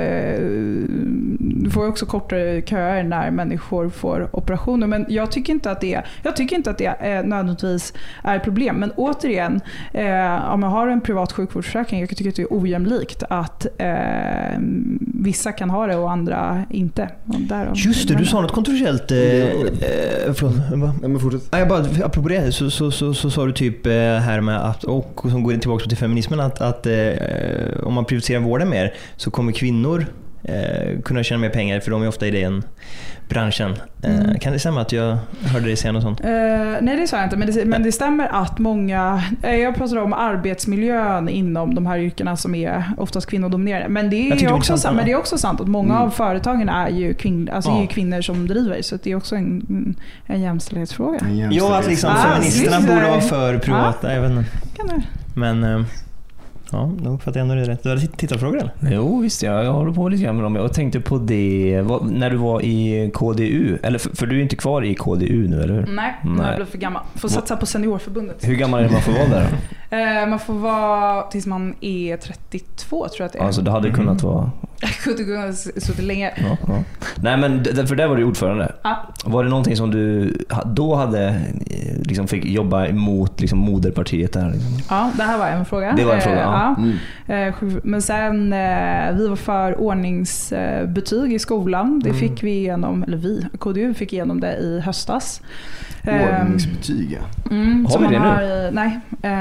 du får ju också kortare köer när människor får operationer, men jag tycker inte att det, jag tycker inte att det är, nödvändigtvis är ett problem. Men återigen, eh, om man har en privat sjukvårdsförsäkring, jag tycker att det är ojämlikt att eh, vissa kan ha det och andra inte. Och därav, just det, du sa något kontroversiellt. Eh, eh, förlåt, bara, ja, men fortsätt. Jag bara, apropå det så, så, så, så sa du typ eh, här med att, och som går tillbaka till feminismen, att, att eh, om man prioriterar vården mer så kommer kvinnor eh, kunna tjäna mer pengar, för de är ofta i den branschen. Mm. Eh, kan det stämma att jag hörde dig säga något sånt? Uh, nej, det sa jag inte, men det, men det stämmer att många, eh, jag pratar om arbetsmiljön inom de här yrkena som är oftast kvinnodominerade, men det är, ju också, sant, men det är också sant att många mm. av företagen är ju, kvinn, alltså ja. är ju kvinnor som driver, så det är också en, en jämställdhetsfråga. En jämställdhets- ja, att liksom ah, feministerna borde vara för privata, ah, jag vet inte. Kan det. Men... Eh, ja, då fattar jag ändå det rätt. Du hade tittarfrågor eller? Jo, visst, jag, jag håller på lite grann med dem. Jag tänkte på det vad, när du var i K D U. Eller för, för du är inte kvar i K D U nu, eller hur? Nej, Nej. jag blev för gammal. Får satsa på seniorförbundet. Hur gammal är det man får vara där då? man får vara tills man är trettiotvå, tror jag att det är. Alltså det hade mm. kunnat vara K D K Ung har suttit länge. Ja, ja. Nej, men för där var du ordförande. Ja. Var det någonting som du då hade liksom fick jobba emot liksom moderpartiet där? Liksom? Ja, det här var en fråga. Det var en fråga, ja. ja. Mm. Men sen, vi var för ordningsbetyg i skolan. Det Mm. fick vi igenom, eller vi, K D U fick igenom det i höstas. Ordningsbetyg, ja. Mm, har vi det har, nu? Nej,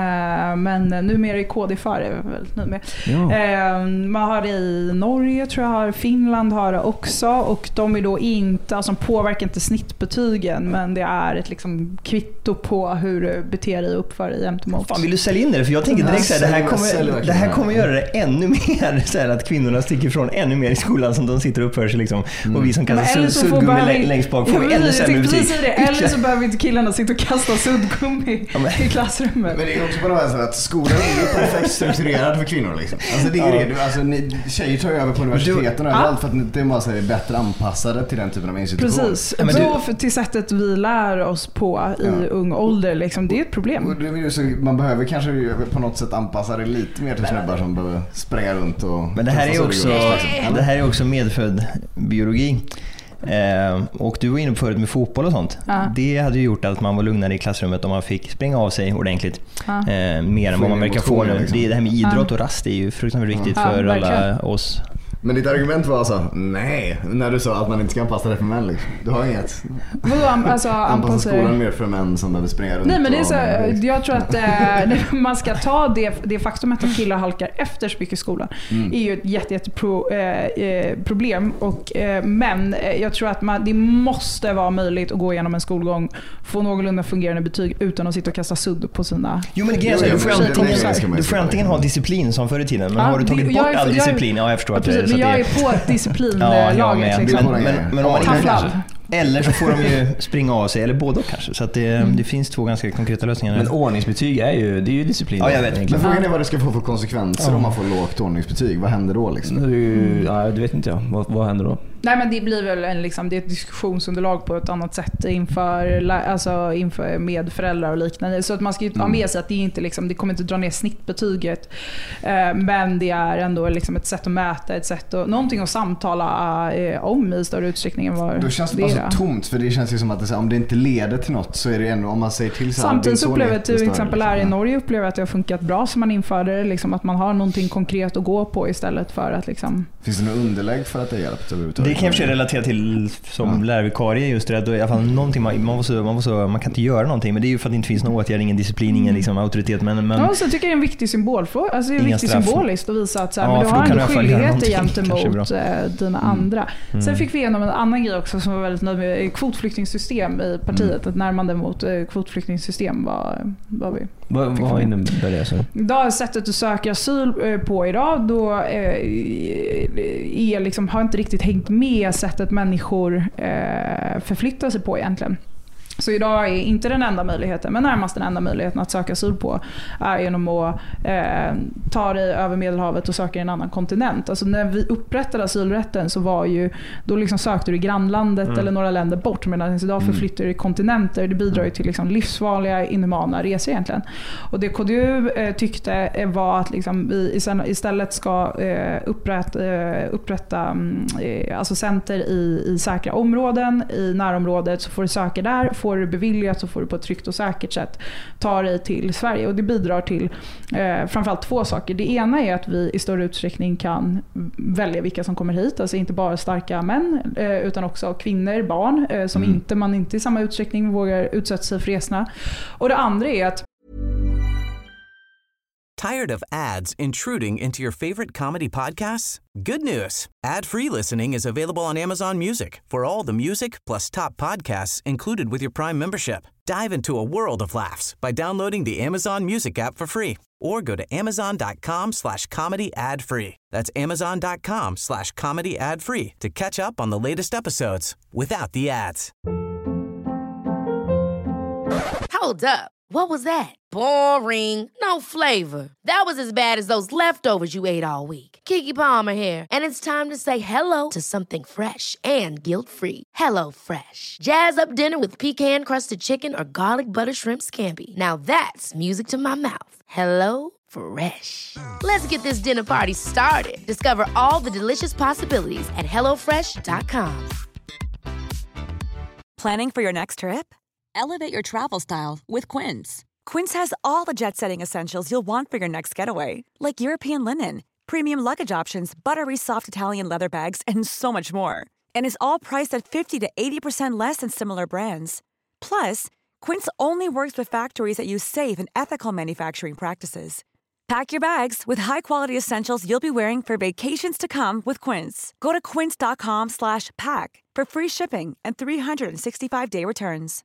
men numera är K D för är vi väldigt nöjd med. Ja. Man har det i Norge, tror jag, har Finland har det också, och de är då inte, alltså påverkar inte snittbetygen, men det är ett liksom kvitto på hur du beter dig och uppför dig gentemot. Fan, vill du sälja in det? För jag tänker direkt så här, det här kommer, det här kommer göra det ännu mer så här, att kvinnorna sticker ifrån ännu mer i skolan som de sitter och uppför sig liksom. Mm. Och vi som kastar suddgummi behöver, längst bak får ännu sämre betyg. Eller så behöver inte killarna sitta och kasta suddgummi ja, i klassrummet. Men det är också på något sätt att skolan är ju perfekt strukturerad för kvinnor liksom. Alltså det är ju det. Alltså, ni, tjejer tar ju över på universiteten och överallt för att det måste vara bättre anpassade till den typen av institution. Precis. Ja, så du... till sättet vi lär oss på i ja. ung ålder liksom, det är ett problem. Och det är ju så, man behöver kanske på något sätt anpassa det lite mer till snubbar som behöver spränga runt och... Men det här är också, det här är också medfödd biologi. Eh, och du var inne på förut med fotboll och sånt. Ja. Det hade ju gjort att man var lugnare i klassrummet om man fick springa av sig ordentligt. Ja. Eh, mer än vad man verkar få nu. Liksom. Det, det här med idrott ja. och rast är ju fruktansvärt viktigt ja. för ja, alla oss. Men ditt argument var alltså, nej, när du sa att man inte ska anpassa det för män liksom. Du har inget. Alltså, anpassa skolan mer för män som behöver springa runt. Nej, men det är så, jag tror att eh, man ska ta det, det faktum att killar halkar efter så mycket i skolan mm. är ju ett jätte, jätte pro, eh, problem. Och, eh, men jag tror att man, det måste vara möjligt att gå igenom en skolgång, få någorlunda fungerande betyg utan att sitta och kasta sudd på sina... Jo, men det är så, du får antingen, du får antingen ha disciplin som förr i tiden, men ja, har du tagit bort all disciplin? Ja, jag förstår att det men jag är på disciplinlaget. Ja, liksom. men, men, men om man inte kanske, eller så får de ju springa av sig, eller båda kanske. Så att det, mm. det finns två ganska konkreta lösningar. Men ordningsbetyg är ju, det är ju disciplin. Ja, jag vet. Men frågan är vad det ska få för konsekvenser ja. om man får lågt ordningsbetyg. Vad händer då liksom? Mm. Ja, det vet inte jag. Vad, vad händer då? Nej, men det blir väl en, liksom, det är ett diskussionsunderlag på ett annat sätt inför, alltså, inför med föräldrar och liknande. Så att man ska ju mm. ha med sig att det inte liksom, det kommer inte dra ner snittbetyget. Eh, men det är ändå liksom ett sätt att mäta, ett sätt att, någonting att samtala eh, om i större utsträckning än vad då känns det bara så tomt, för det känns ju som att det, om det inte leder till något så är det ändå, om man säger till så här. Samtidigt upplever jag till exempel här i Norge upplever att det har funkat bra som man införde det, liksom, att man har någonting konkret att gå på istället för att liksom... Finns det något underlägg för att det hjälpt överhuvudtaget? Det kan jag försöka relatera till som ja. lärarvikarie just det, att då, i alla fall någonting man, man, måste, man, måste, man kan inte göra någonting, men det är ju för att det inte finns någon åtgärd, ingen disciplin, ingen liksom, auktoritet. Men, men, ja, så jag tycker det är en viktig symbolfråga. Alltså det är viktigt symboliskt att visa att så här, ja, men du har en skyldighet gentemot dina mm. andra. Mm. Sen fick vi igenom en annan grej också som var väldigt nöjd med kvotflyktingsystem i partiet. Mm. Ett närmande mot kvotflyktingssystem var, var vi. Vad, vad innebär det så? Då sättet att söka asyl på idag då är liksom, har inte riktigt hängt med sättet människor förflyttar sig på egentligen. Så idag är inte den enda möjligheten, men närmast den enda möjligheten att söka asyl på är genom att eh, ta dig över Medelhavet och söka i en annan kontinent. Alltså när vi upprättade asylrätten så var ju, då liksom sökte du i grannlandet mm. eller några länder bort, medan idag förflyttar du i kontinenter. Det bidrar ju till liksom livsfarliga, inhumana resor egentligen. Och det K D U eh, tyckte var att liksom vi istället ska eh, upprätta, eh, upprätta eh, alltså center i, i säkra områden, i närområdet, så får du söka där, får du beviljat så får du på ett tryggt och säkert sätt ta dig till Sverige. Och det bidrar till eh, framförallt två saker. Det ena är att vi i större utsträckning kan välja vilka som kommer hit. Alltså inte bara starka män eh, utan också kvinnor, barn eh, som mm. inte, man inte i samma utsträckning vågar utsätta sig för resorna. Och det andra är att Tired of ads intruding into your favorite comedy podcasts? Good news. Ad-free listening is available on Amazon Music for all the music plus top podcasts included with your Prime membership. Dive into a world of laughs by downloading the Amazon Music app for free or go to amazon.com slash comedy ad free. That's amazon.com slash comedy ad free to catch up on the latest episodes without the ads. Hold up. What was that? Boring. No flavor. That was as bad as those leftovers you ate all week. Keke Palmer here, and it's time to say hello to something fresh and guilt-free. Hello Fresh. Jazz up dinner with pecan-crusted chicken or garlic butter shrimp scampi. Now that's music to my mouth. Hello Fresh. Let's get this dinner party started. Discover all the delicious possibilities at hello fresh dot com. Planning for your next trip? Elevate your travel style with Quince. Quince has all the jet-setting essentials you'll want for your next getaway, like European linen, premium luggage options, buttery soft Italian leather bags, and so much more. And is all priced at fifty to eighty percent less than similar brands. Plus, Quince only works with factories that use safe and ethical manufacturing practices. Pack your bags with high-quality essentials you'll be wearing for vacations to come with Quince. Go to quince dot com slash pack for free shipping and three sixty-five day returns.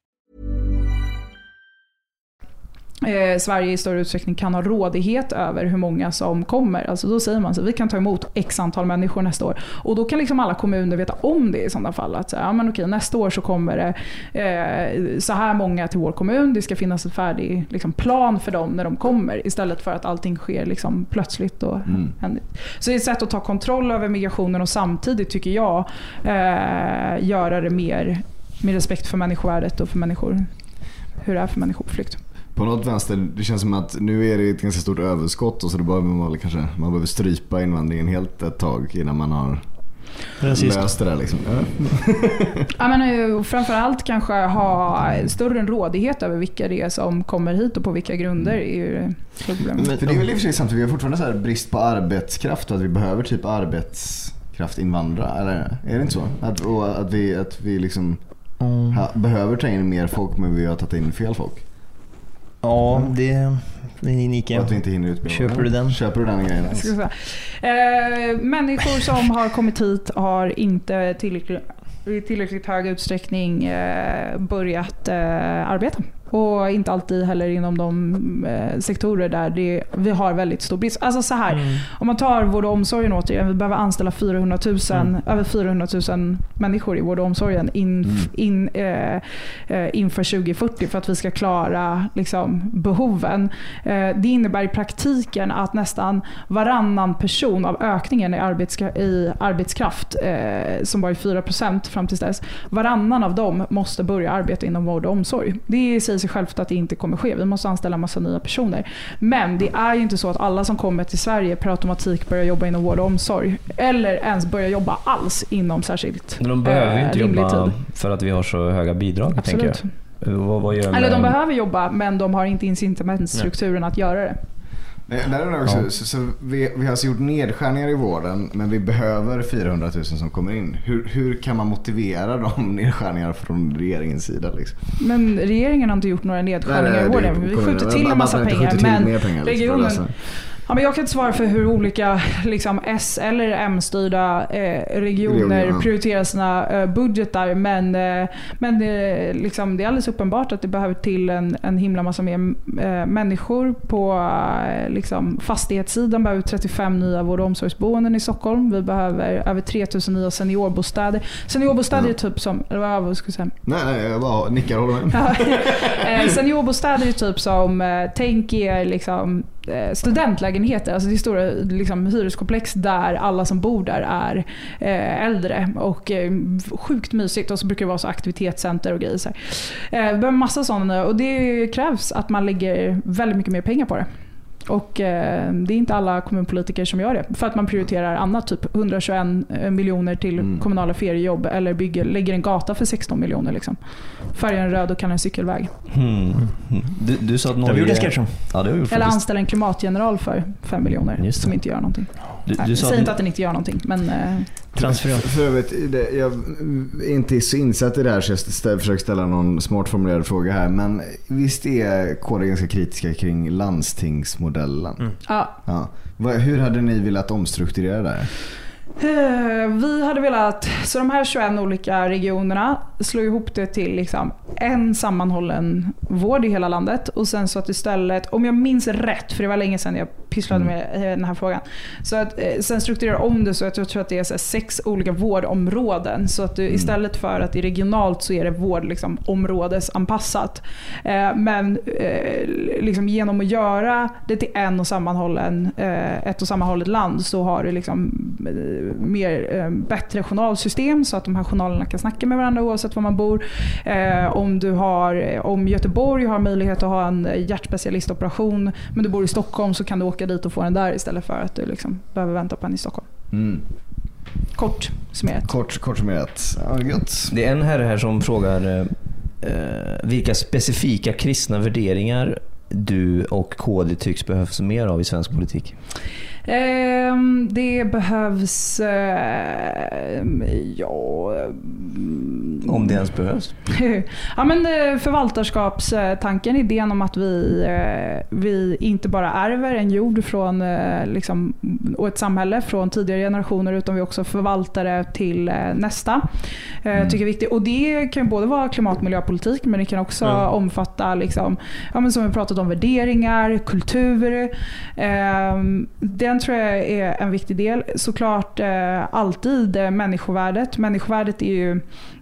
Eh, Sverige i större utsträckning kan ha rådighet över hur många som kommer. Alltså då säger man så vi kan ta emot x antal människor nästa år. Och då kan liksom alla kommuner veta om det i sådana fall. Att så, ja, men okej, nästa år så kommer det eh, så här många till vår kommun. Det ska finnas en färdig liksom, plan för dem när de kommer. Istället för att allting sker liksom, plötsligt. Och mm. Så det är ett sätt att ta kontroll över migrationen och samtidigt tycker jag eh, göra det mer med respekt för människovärdet och för människor. Hur det är för människor på flykt. På något vänster, det känns som att nu är det ett ganska stort överskott och så det behöver man kanske man behöver strypa invandringen helt ett tag innan man har Precis. löst det där liksom. Ja, men framförallt kanske ha större rådighet över vilka det är som kommer hit och på vilka grunder är ju problemet. För det är väl i och för sig samtidigt, vi har fortfarande så här brist på arbetskraft och att vi behöver typ arbetskraftinvandra, eller är det inte så? Att, och att vi, att vi liksom mm. ha, behöver ta in mer folk men vi har tagit in fel folk. Ja, det är Nike. Att vi inte hinner utbilda. Köper du den? Köper du den grejen? Eh, människor som har kommit hit har inte tillräckligt, i tillräckligt hög utsträckning eh, börjat eh, arbeta. Och inte alltid heller inom de eh, sektorer där det, vi har väldigt stor brist. Alltså så här, mm. om man tar vård och omsorgen återigen, vi behöver anställa fyrahundratusen, mm. över fyrahundratusen människor i vård och omsorgen in, mm. in, eh, inför tjugo fyrtio för att vi ska klara liksom, behoven. Eh, det innebär i praktiken att nästan varannan person av ökningen i, arbetska, i arbetskraft, eh, som var i fyra procent fram till dess, varannan av dem måste börja arbeta inom vård och omsorg. Det är sig självt att det inte kommer ske. Vi måste anställa en massa nya personer. Men det är ju inte så att alla som kommer till Sverige per automatik börjar jobba inom vård och omsorg. Eller ens börja jobba alls inom särskilt Men de behöver ju inte jobba tid. För att vi har så höga bidrag, Absolut. tänker jag. Vad, vad gör Eller de behöver jobba, men de har inte incitamentsstrukturen att göra det. Där är det också, ja. så, så vi, vi har alltså gjort nedskärningar i vården, men vi behöver fyrahundratusen som kommer in. Hur, hur kan man motivera de nedskärningar från regeringens sida? Liksom? Men regeringen har inte gjort några nedskärningar nej, nej, i vården. Vi skjuter till en massa pengar, men pengar, regionen... Ja, men jag kan inte svara för hur olika liksom, S- eller M-styrda eh, regioner ja. prioriterar sina eh, budgetar. Men, eh, men det, liksom, det är alldeles uppenbart att det behöver till en, en himla massa mer eh, människor. På eh, liksom, fastighetssidan behöver vi trettiofem nya vård- och omsorgsboenden i Stockholm. Vi behöver över tre tusen nya seniorbostäder. Seniorbostäder ja. är typ som... Eller vad ska jag säga? Nej, nej, jag bara nickar och håller med. eh, seniorbostäder är typ som... Eh, tänk er liksom... studentlägenheter, alltså det är stora liksom, hyreskomplex där alla som bor där är eh, äldre och eh, sjukt mysigt och så brukar det vara så aktivitetscenter och grejer så här. Eh, vi behöver massa sådana och det krävs att man lägger väldigt mycket mer pengar på det. Och eh, det är inte alla kommunpolitiker som gör det för att man prioriterar annat, typ hundratjugoen miljoner till mm. kommunala feriejobb eller bygger, lägger en gata för sexton miljoner liksom. Färgar en röd och kallar en cykelväg. Mm. Du, du sa att Norge... Ja, det gjort eller anställer en klimatgeneral för fem miljoner som inte gör någonting. Du, du Nej, säger inte att den inte gör någonting, men... Eh, Transfer. För övrigt, jag är inte så insatt i det här så jag stä- försöker ställa någon smart formulerad fråga här. Men visst är K D ganska kritiska kring landstingsmodellen? Mm. Ja. ja. Hur hade ni velat omstrukturera det här? Vi hade velat, så de här tjugoen olika regionerna slå ihop det till liksom en sammanhållen vård i hela landet och sen så att istället, om jag minns rätt, för det var länge sedan jag pysslade med den här frågan, så att sen strukturera om det så att jag tror att det är så sex olika vårdområden så att du, istället för att det är regionalt så är det vård liksom områdesanpassat. Men liksom genom att göra det till en och sammanhållen, ett och sammanhållet land så har det liksom mer, eh, bättre journalsystem så att de här journalerna kan snacka med varandra oavsett var man bor. Eh, om, du har, om Göteborg har möjlighet att ha en hjärtspecialistoperation men du bor i Stockholm så kan du åka dit och få den där istället för att du liksom behöver vänta på en i Stockholm. Mm. Kort summerat. Kort, kort summerat. Ja, gott. Det är en herre här som frågar eh, vilka specifika kristna värderingar du och K D tycks behövs mer av i svensk politik. Eh, det behövs eh, ja om det ens behövs. Ja, men förvaltarskapstanken, idén om att vi, vi inte bara ärver en jord från, liksom, och ett samhälle från tidigare generationer utan vi också förvaltar det till nästa. Mm. Tycker jag är viktigt. Och det kan både vara klimat- och miljöpolitik men det kan också mm. omfatta liksom, ja, men som vi pratat om värderingar, kultur. Eh, den tror jag är en viktig del. Såklart eh, alltid eh, människovärdet. Människovärdet är ju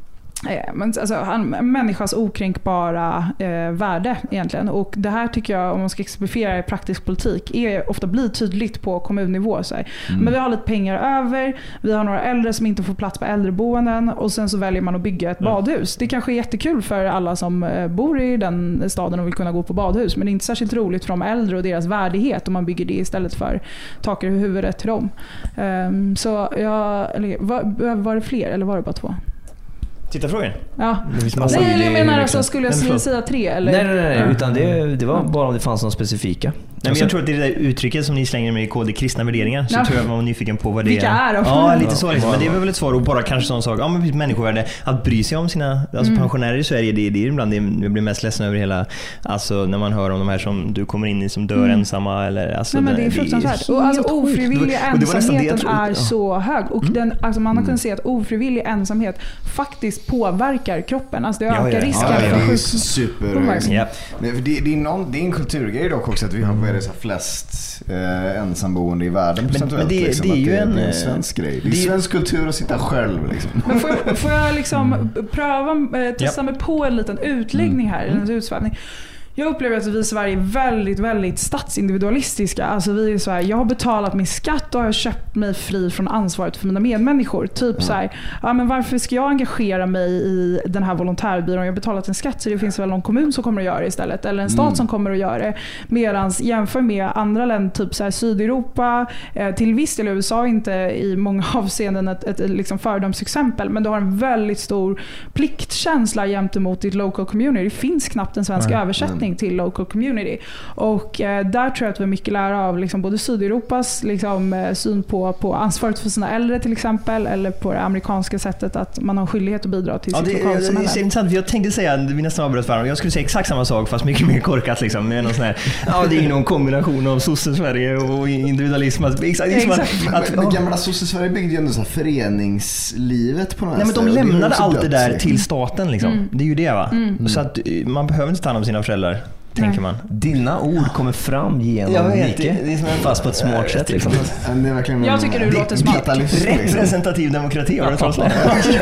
Men, alltså, han, människans okränkbara eh, värde egentligen. Och det här tycker jag, om man ska exemplifiera i praktisk politik, är ofta blir tydligt på kommunnivå. Så här. Mm. Men vi har lite pengar över, vi har några äldre som inte får plats på äldreboenden och sen så väljer man att bygga ett mm. badhus. Det kanske är jättekul för alla som eh, bor i den staden och vill kunna gå på badhus, men det är inte särskilt roligt för de äldre och deras värdighet om man bygger det istället för tak över huvudet till dem. Um, så jag, eller, var, var det fler eller var det bara två? Titta frågan. Ja. Nej, jag menar alltså, skulle jag säga, säga tre eller? Nej, nej, nej, utan det, det var bara om det fanns någon specifika. Nej, men jag tror att det är det där uttrycket som ni slänger med i K D, kristna värderingar, så ja. tror jag man var nyfiken på vad det Vilka är. är. Ja, lite så liksom. Men det är väl ett svar och bara kanske sån sak. Ja, men människovärde, att bry sig om sina alltså mm. pensionärer i Sverige, det, det är ibland det jag blir mest ledsen över hela, alltså när man hör om de här som du kommer in i som dör mm. ensamma eller alltså. Nej, men det är fruktansvärt. Och alltså ofrivillig ensamheten är ja. så hög och mm. den, alltså man har kunnat se att ofrivillig ensamhet faktiskt påverkar kroppen. Alltså det ökar ja, ja. risken ja, ja, ja. för sjuk- super. Ja. Det, det, det, är någon, det är en kulturgrej dock också att vi har mm. så flest eh, ensamboende i världen procentuellt. Men det, liksom, det är ju det, en, det är en svensk grej. Det är det, svensk kultur att sitta själv. Liksom. Men får, jag, får jag liksom mm. pröva, eh, testa ja. mig på en liten utläggning här, mm. en utsvävning. Jag upplever att vi i Sverige är väldigt, väldigt statsindividualistiska. Alltså vi är så här, jag har betalat min skatt och har köpt mig fri från ansvaret för mina medmänniskor. Typ mm. så här, ja men varför ska jag engagera mig i den här volontärbyrån? Jag har betalat en skatt så det finns väl någon kommun som kommer att göra det istället. Eller en stat mm. som kommer att göra det. Medans jämför med andra länder, typ så här Sydeuropa, eh, till viss del U S A inte i många avseenden ett, ett, ett liksom föredömsexempel. Men du har en väldigt stor pliktkänsla gentemot ditt local community. Det finns knappt en svensk mm. översättning till local community. Och eh, där tror jag att vi är mycket lära av liksom, både Sydeuropas liksom, eh, syn på, på ansvaret för sina äldre till exempel, eller på det amerikanska sättet att man har skyldighet att bidra till sitt ja, lokalsamhälle. Det är intressant, för jag tänkte säga, vi nästan avbröt varandra, jag skulle säga exakt samma sak fast mycket mer korkat liksom, med någon sån här, ja det är ju någon kombination av sosse-Sverige och individualism. Exakt, exakt. Att, att, men, men gamla sosse-Sverige byggde ju ändå så här föreningslivet på något sätt. Nej, men de lämnade allt det där till staten liksom. Mm. Det är ju det va? Mm. Så att man behöver inte ta hand om sina föräldrar. Tänker man. Dina ord kommer fram genom Mike, fast på ett smart sätt liksom. Det är verkligen jag tycker du låter smart. Representativ demokrati har du trots det.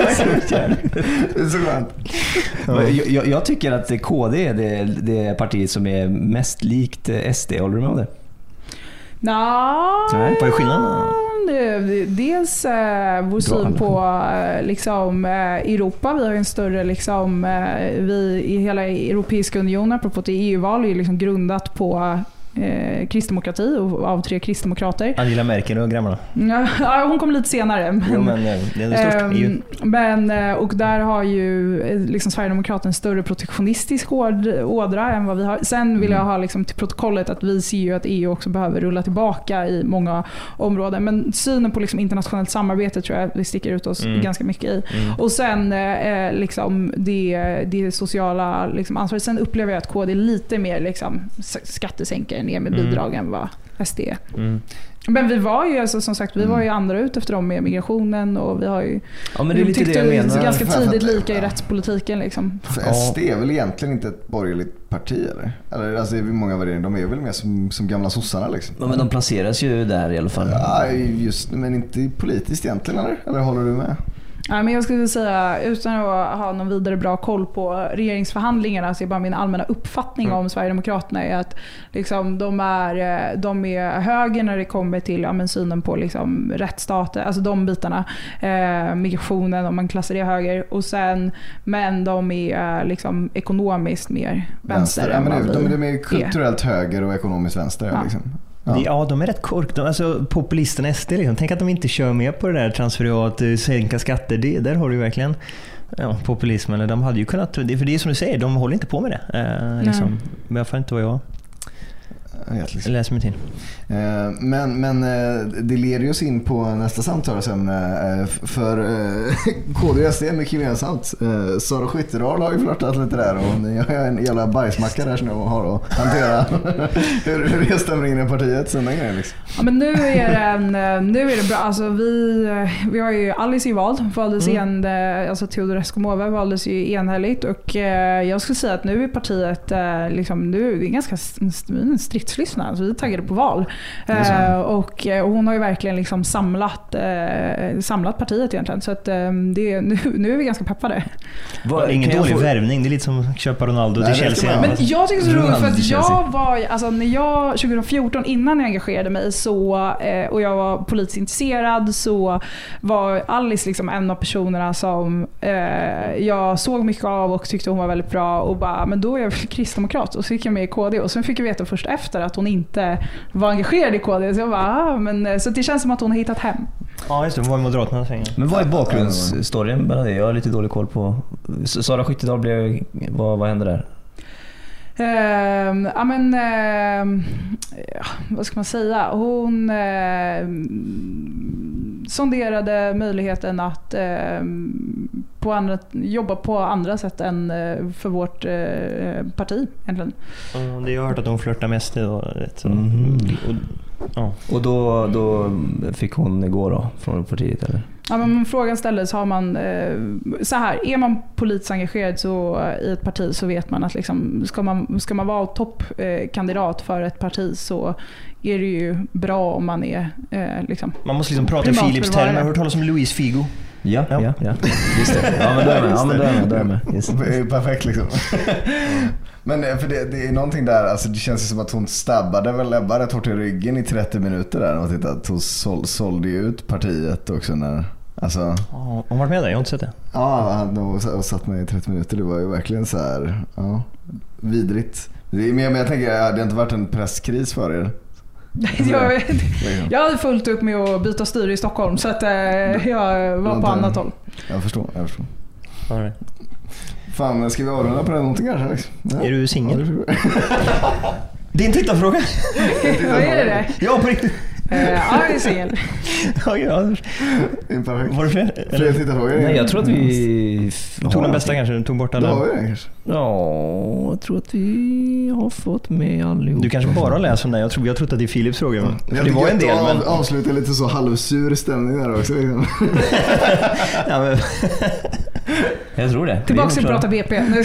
Det är så skönt. Ja. Jag, jag tycker att K D är det, det partiet som är mest likt S D. Håller du med om det? Nå, Nej, vad är skillnaden? Dels eh, vår syn på eh, liksom, eh, Europa. Vi har en större liksom, eh, vi i hela Europeiska unionen, apropå att E U-val är liksom grundat på eh, kristdemokrati och av tre kristdemokrater. Angela Merkel och grabbarna. Ja, hon kom lite senare. Men, jo, men det är det största eh, E U. Men, och där har ju liksom Sverigedemokraterna en större protektionistisk ådra än vad vi har. Sen vill jag ha liksom till protokollet att vi ser ju att E U också behöver rulla tillbaka i många områden. Men synen på liksom internationellt samarbete tror jag vi sticker ut oss mm. ganska mycket i. Mm. Och sen eh, liksom det, det sociala liksom ansvaret. Sen upplever jag att K D är lite mer liksom skattesänker ner med bidragen mm. vad S D. Mm. Men vi var ju alltså, som sagt, vi var ju andra ut efter dem med migrationen och vi har ju ja, men det är lite det jag menar. ganska tidigt lika i rättspolitiken liksom. För S D är väl egentligen inte ett borgerligt parti eller? Eller alltså det är många värderingar, de är väl mer som, som gamla sossarna liksom. Ja, men de placeras ju där i alla fall. Ja, just men inte politiskt egentligen eller? Eller håller du med? Ja, men jag skulle säga, utan att ha någon vidare bra koll på regeringsförhandlingarna, så är bara min allmänna uppfattning mm. om Sverigedemokraterna är att liksom, de, är, de är höger när det kommer till ja, men synen på liksom, rättsstater, alltså de bitarna, eh, migrationen om man klassar det höger, och sen, men de är liksom, ekonomiskt mer vänster. vänster. Ja, men det, de, de är kulturellt är. höger och ekonomiskt vänster. Ja. Liksom. Ja. ja, de är rätt kork. De, alltså, populisterna S D, liksom. Tänk att de inte kör med på det där transferiat, sänka skatter. Det, där har du verkligen ja, populismen. De hade ju kunnat, för det är som du säger, de håller inte på med det. Eh, liksom. Men jag får inte vad jag Liksom. läser mig till. Eh, men, men eh, det leder oss in på nästa samtalsämne. Eh, för eh, K D och S D är mycket gemensamt. Eh, Sara Skyttedal har ju flörtat lite där, och ni har en jävla bajsmacka där som jag har att hantera. hur, hur är stämningen i partiet? Sådana grejer, liksom. Ja, men nu är det, en, nu är det bra. Alltså, vi, vi har ju Alice i vald. Valdes mm. en, alltså Theodor Eskomova valdes ju enhälligt, och eh, jag skulle säga att nu är partiet eh, liksom, nu är det ganska stridslyssna. Alltså, vi är taggade på val. Eh, och, och hon har ju verkligen liksom samlat, eh, samlat partiet egentligen. Så att, eh, det, nu, nu är vi ganska peppade. Var ingen dålig få... värvning. Det är lite som att köpa Ronaldo Nej, till Chelsea. Men jag tycker det är så roligt, för att jag var, alltså, när jag tjugo fjorton, innan jag engagerade mig så, eh, och jag var politiskt intresserad, så var Alice liksom en av personerna som eh, jag såg mycket av och tyckte hon var väldigt bra, och bara, men då är jag kristdemokrat, och så gick jag med i K D, och sen fick jag veta först efter att hon inte var engagerad i K D, så jag bara, ah, men, så det känns som att hon har hittat hem. Ja, just det, vad är Moderaterna säger. Men vad är bakgrundsstoryn med det? Jag har lite dålig koll på. Sara Skyttedal blev, vad, vad hände där? Uh, ja, men uh, ja, vad ska man säga? Hon uh, sonderade möjligheten att uh, på andra, jobba på andra sätt än uh, för vårt uh, parti egentligen. Mm, det har jag hört att hon flörtar mest i då, så. Mm. Och, ja. Och då, då fick hon gå då från partiet, eller? Ja, men frågan ställdes, har man eh, så här, är man politiskt engagerad så, eh, i ett parti, så vet man att liksom, ska man ska man vara toppkandidat eh, för ett parti, så är det ju bra om man är eh, liksom, man måste liksom prata i Philips termer. Jag har hört talas om Luis Figo. Ja, ja, ja, ja. Just det. Ja, men då är med. Ja, men då är med, då är med. Just det är perfekt liksom. Men för det, det är någonting där, alltså det känns som att hon stabbade väl Ebba rätt hårt i ryggen i trettio minuter där, och tittade att hon sål, sålde ut partiet också när, alltså. Ja, hon var med där, jag har inte sett det. Ja, han satt med i trettio minuter, det var ju verkligen så här, ja, vidrigt. Men jag, jag tänker, det hade inte varit en presskris för er. jag, jag hade fullt upp med att byta styre i Stockholm, så att eh, jag var på annat håll. Jag förstår, jag förstår. Right. Fan, ska vi avrunda på det någonting kanske? Liksom? Ja. Är du singel? Det är en tittarfråga. Vad är det? Ja, på riktigt. Uh, ja, jag är singel. Ja, ja. Var det fler? Fler tittarfrågor? Nej, jag tror att vi tog den bästa kanske, tog bort alla. Ja, det kanske. Ja, jag tror att vi har fått med allihop. Du kanske bara läser om det. Jag tror jag trodde att det är Philips fråga. Mm. Jag det var en del, men avsluta lite så halvsur stämning där också. Ja, men jag tror det. Tillbaka till prata B P. Just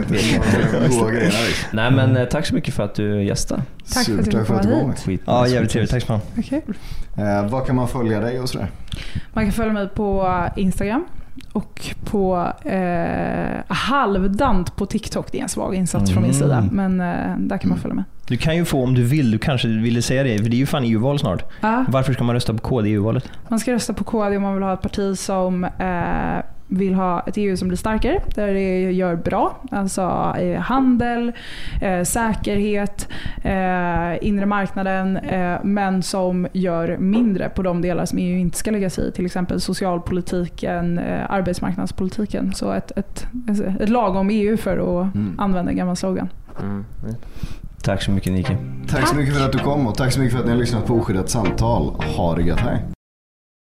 det. Nej, men tack så mycket för att du gästade. Tack för att du kom hit. Ja, jävligt trevligt. Tack så mycket. Okay. Eh, vad kan man följa dig och sådär? Man kan följa mig på Instagram och på eh, halvdant på TikTok. Det är en svag insats mm. från min sida, men eh, där kan man följa mig. Du kan ju få, om du vill, du kanske ville säga det, för det är ju fan E U-val snart. Ah. Varför ska man rösta på K D i E U-valet? Man ska rösta på K D om man vill ha ett parti som eh, vill ha ett E U som blir starkare, där det gör bra, alltså eh, handel, eh, säkerhet, eh, inre marknaden, eh, men som gör mindre på de delar som E U inte ska lägga sig i, till exempel socialpolitiken, eh, arbetsmarknadspolitiken. Så ett, ett, ett lagom E U för att mm. använda en gammal slogan. Mm. Tack så mycket, Nike. Tack så mycket för att du kom, och tack så mycket för att ni har lyssnat på Oskyddat samtal. Ha det gött här.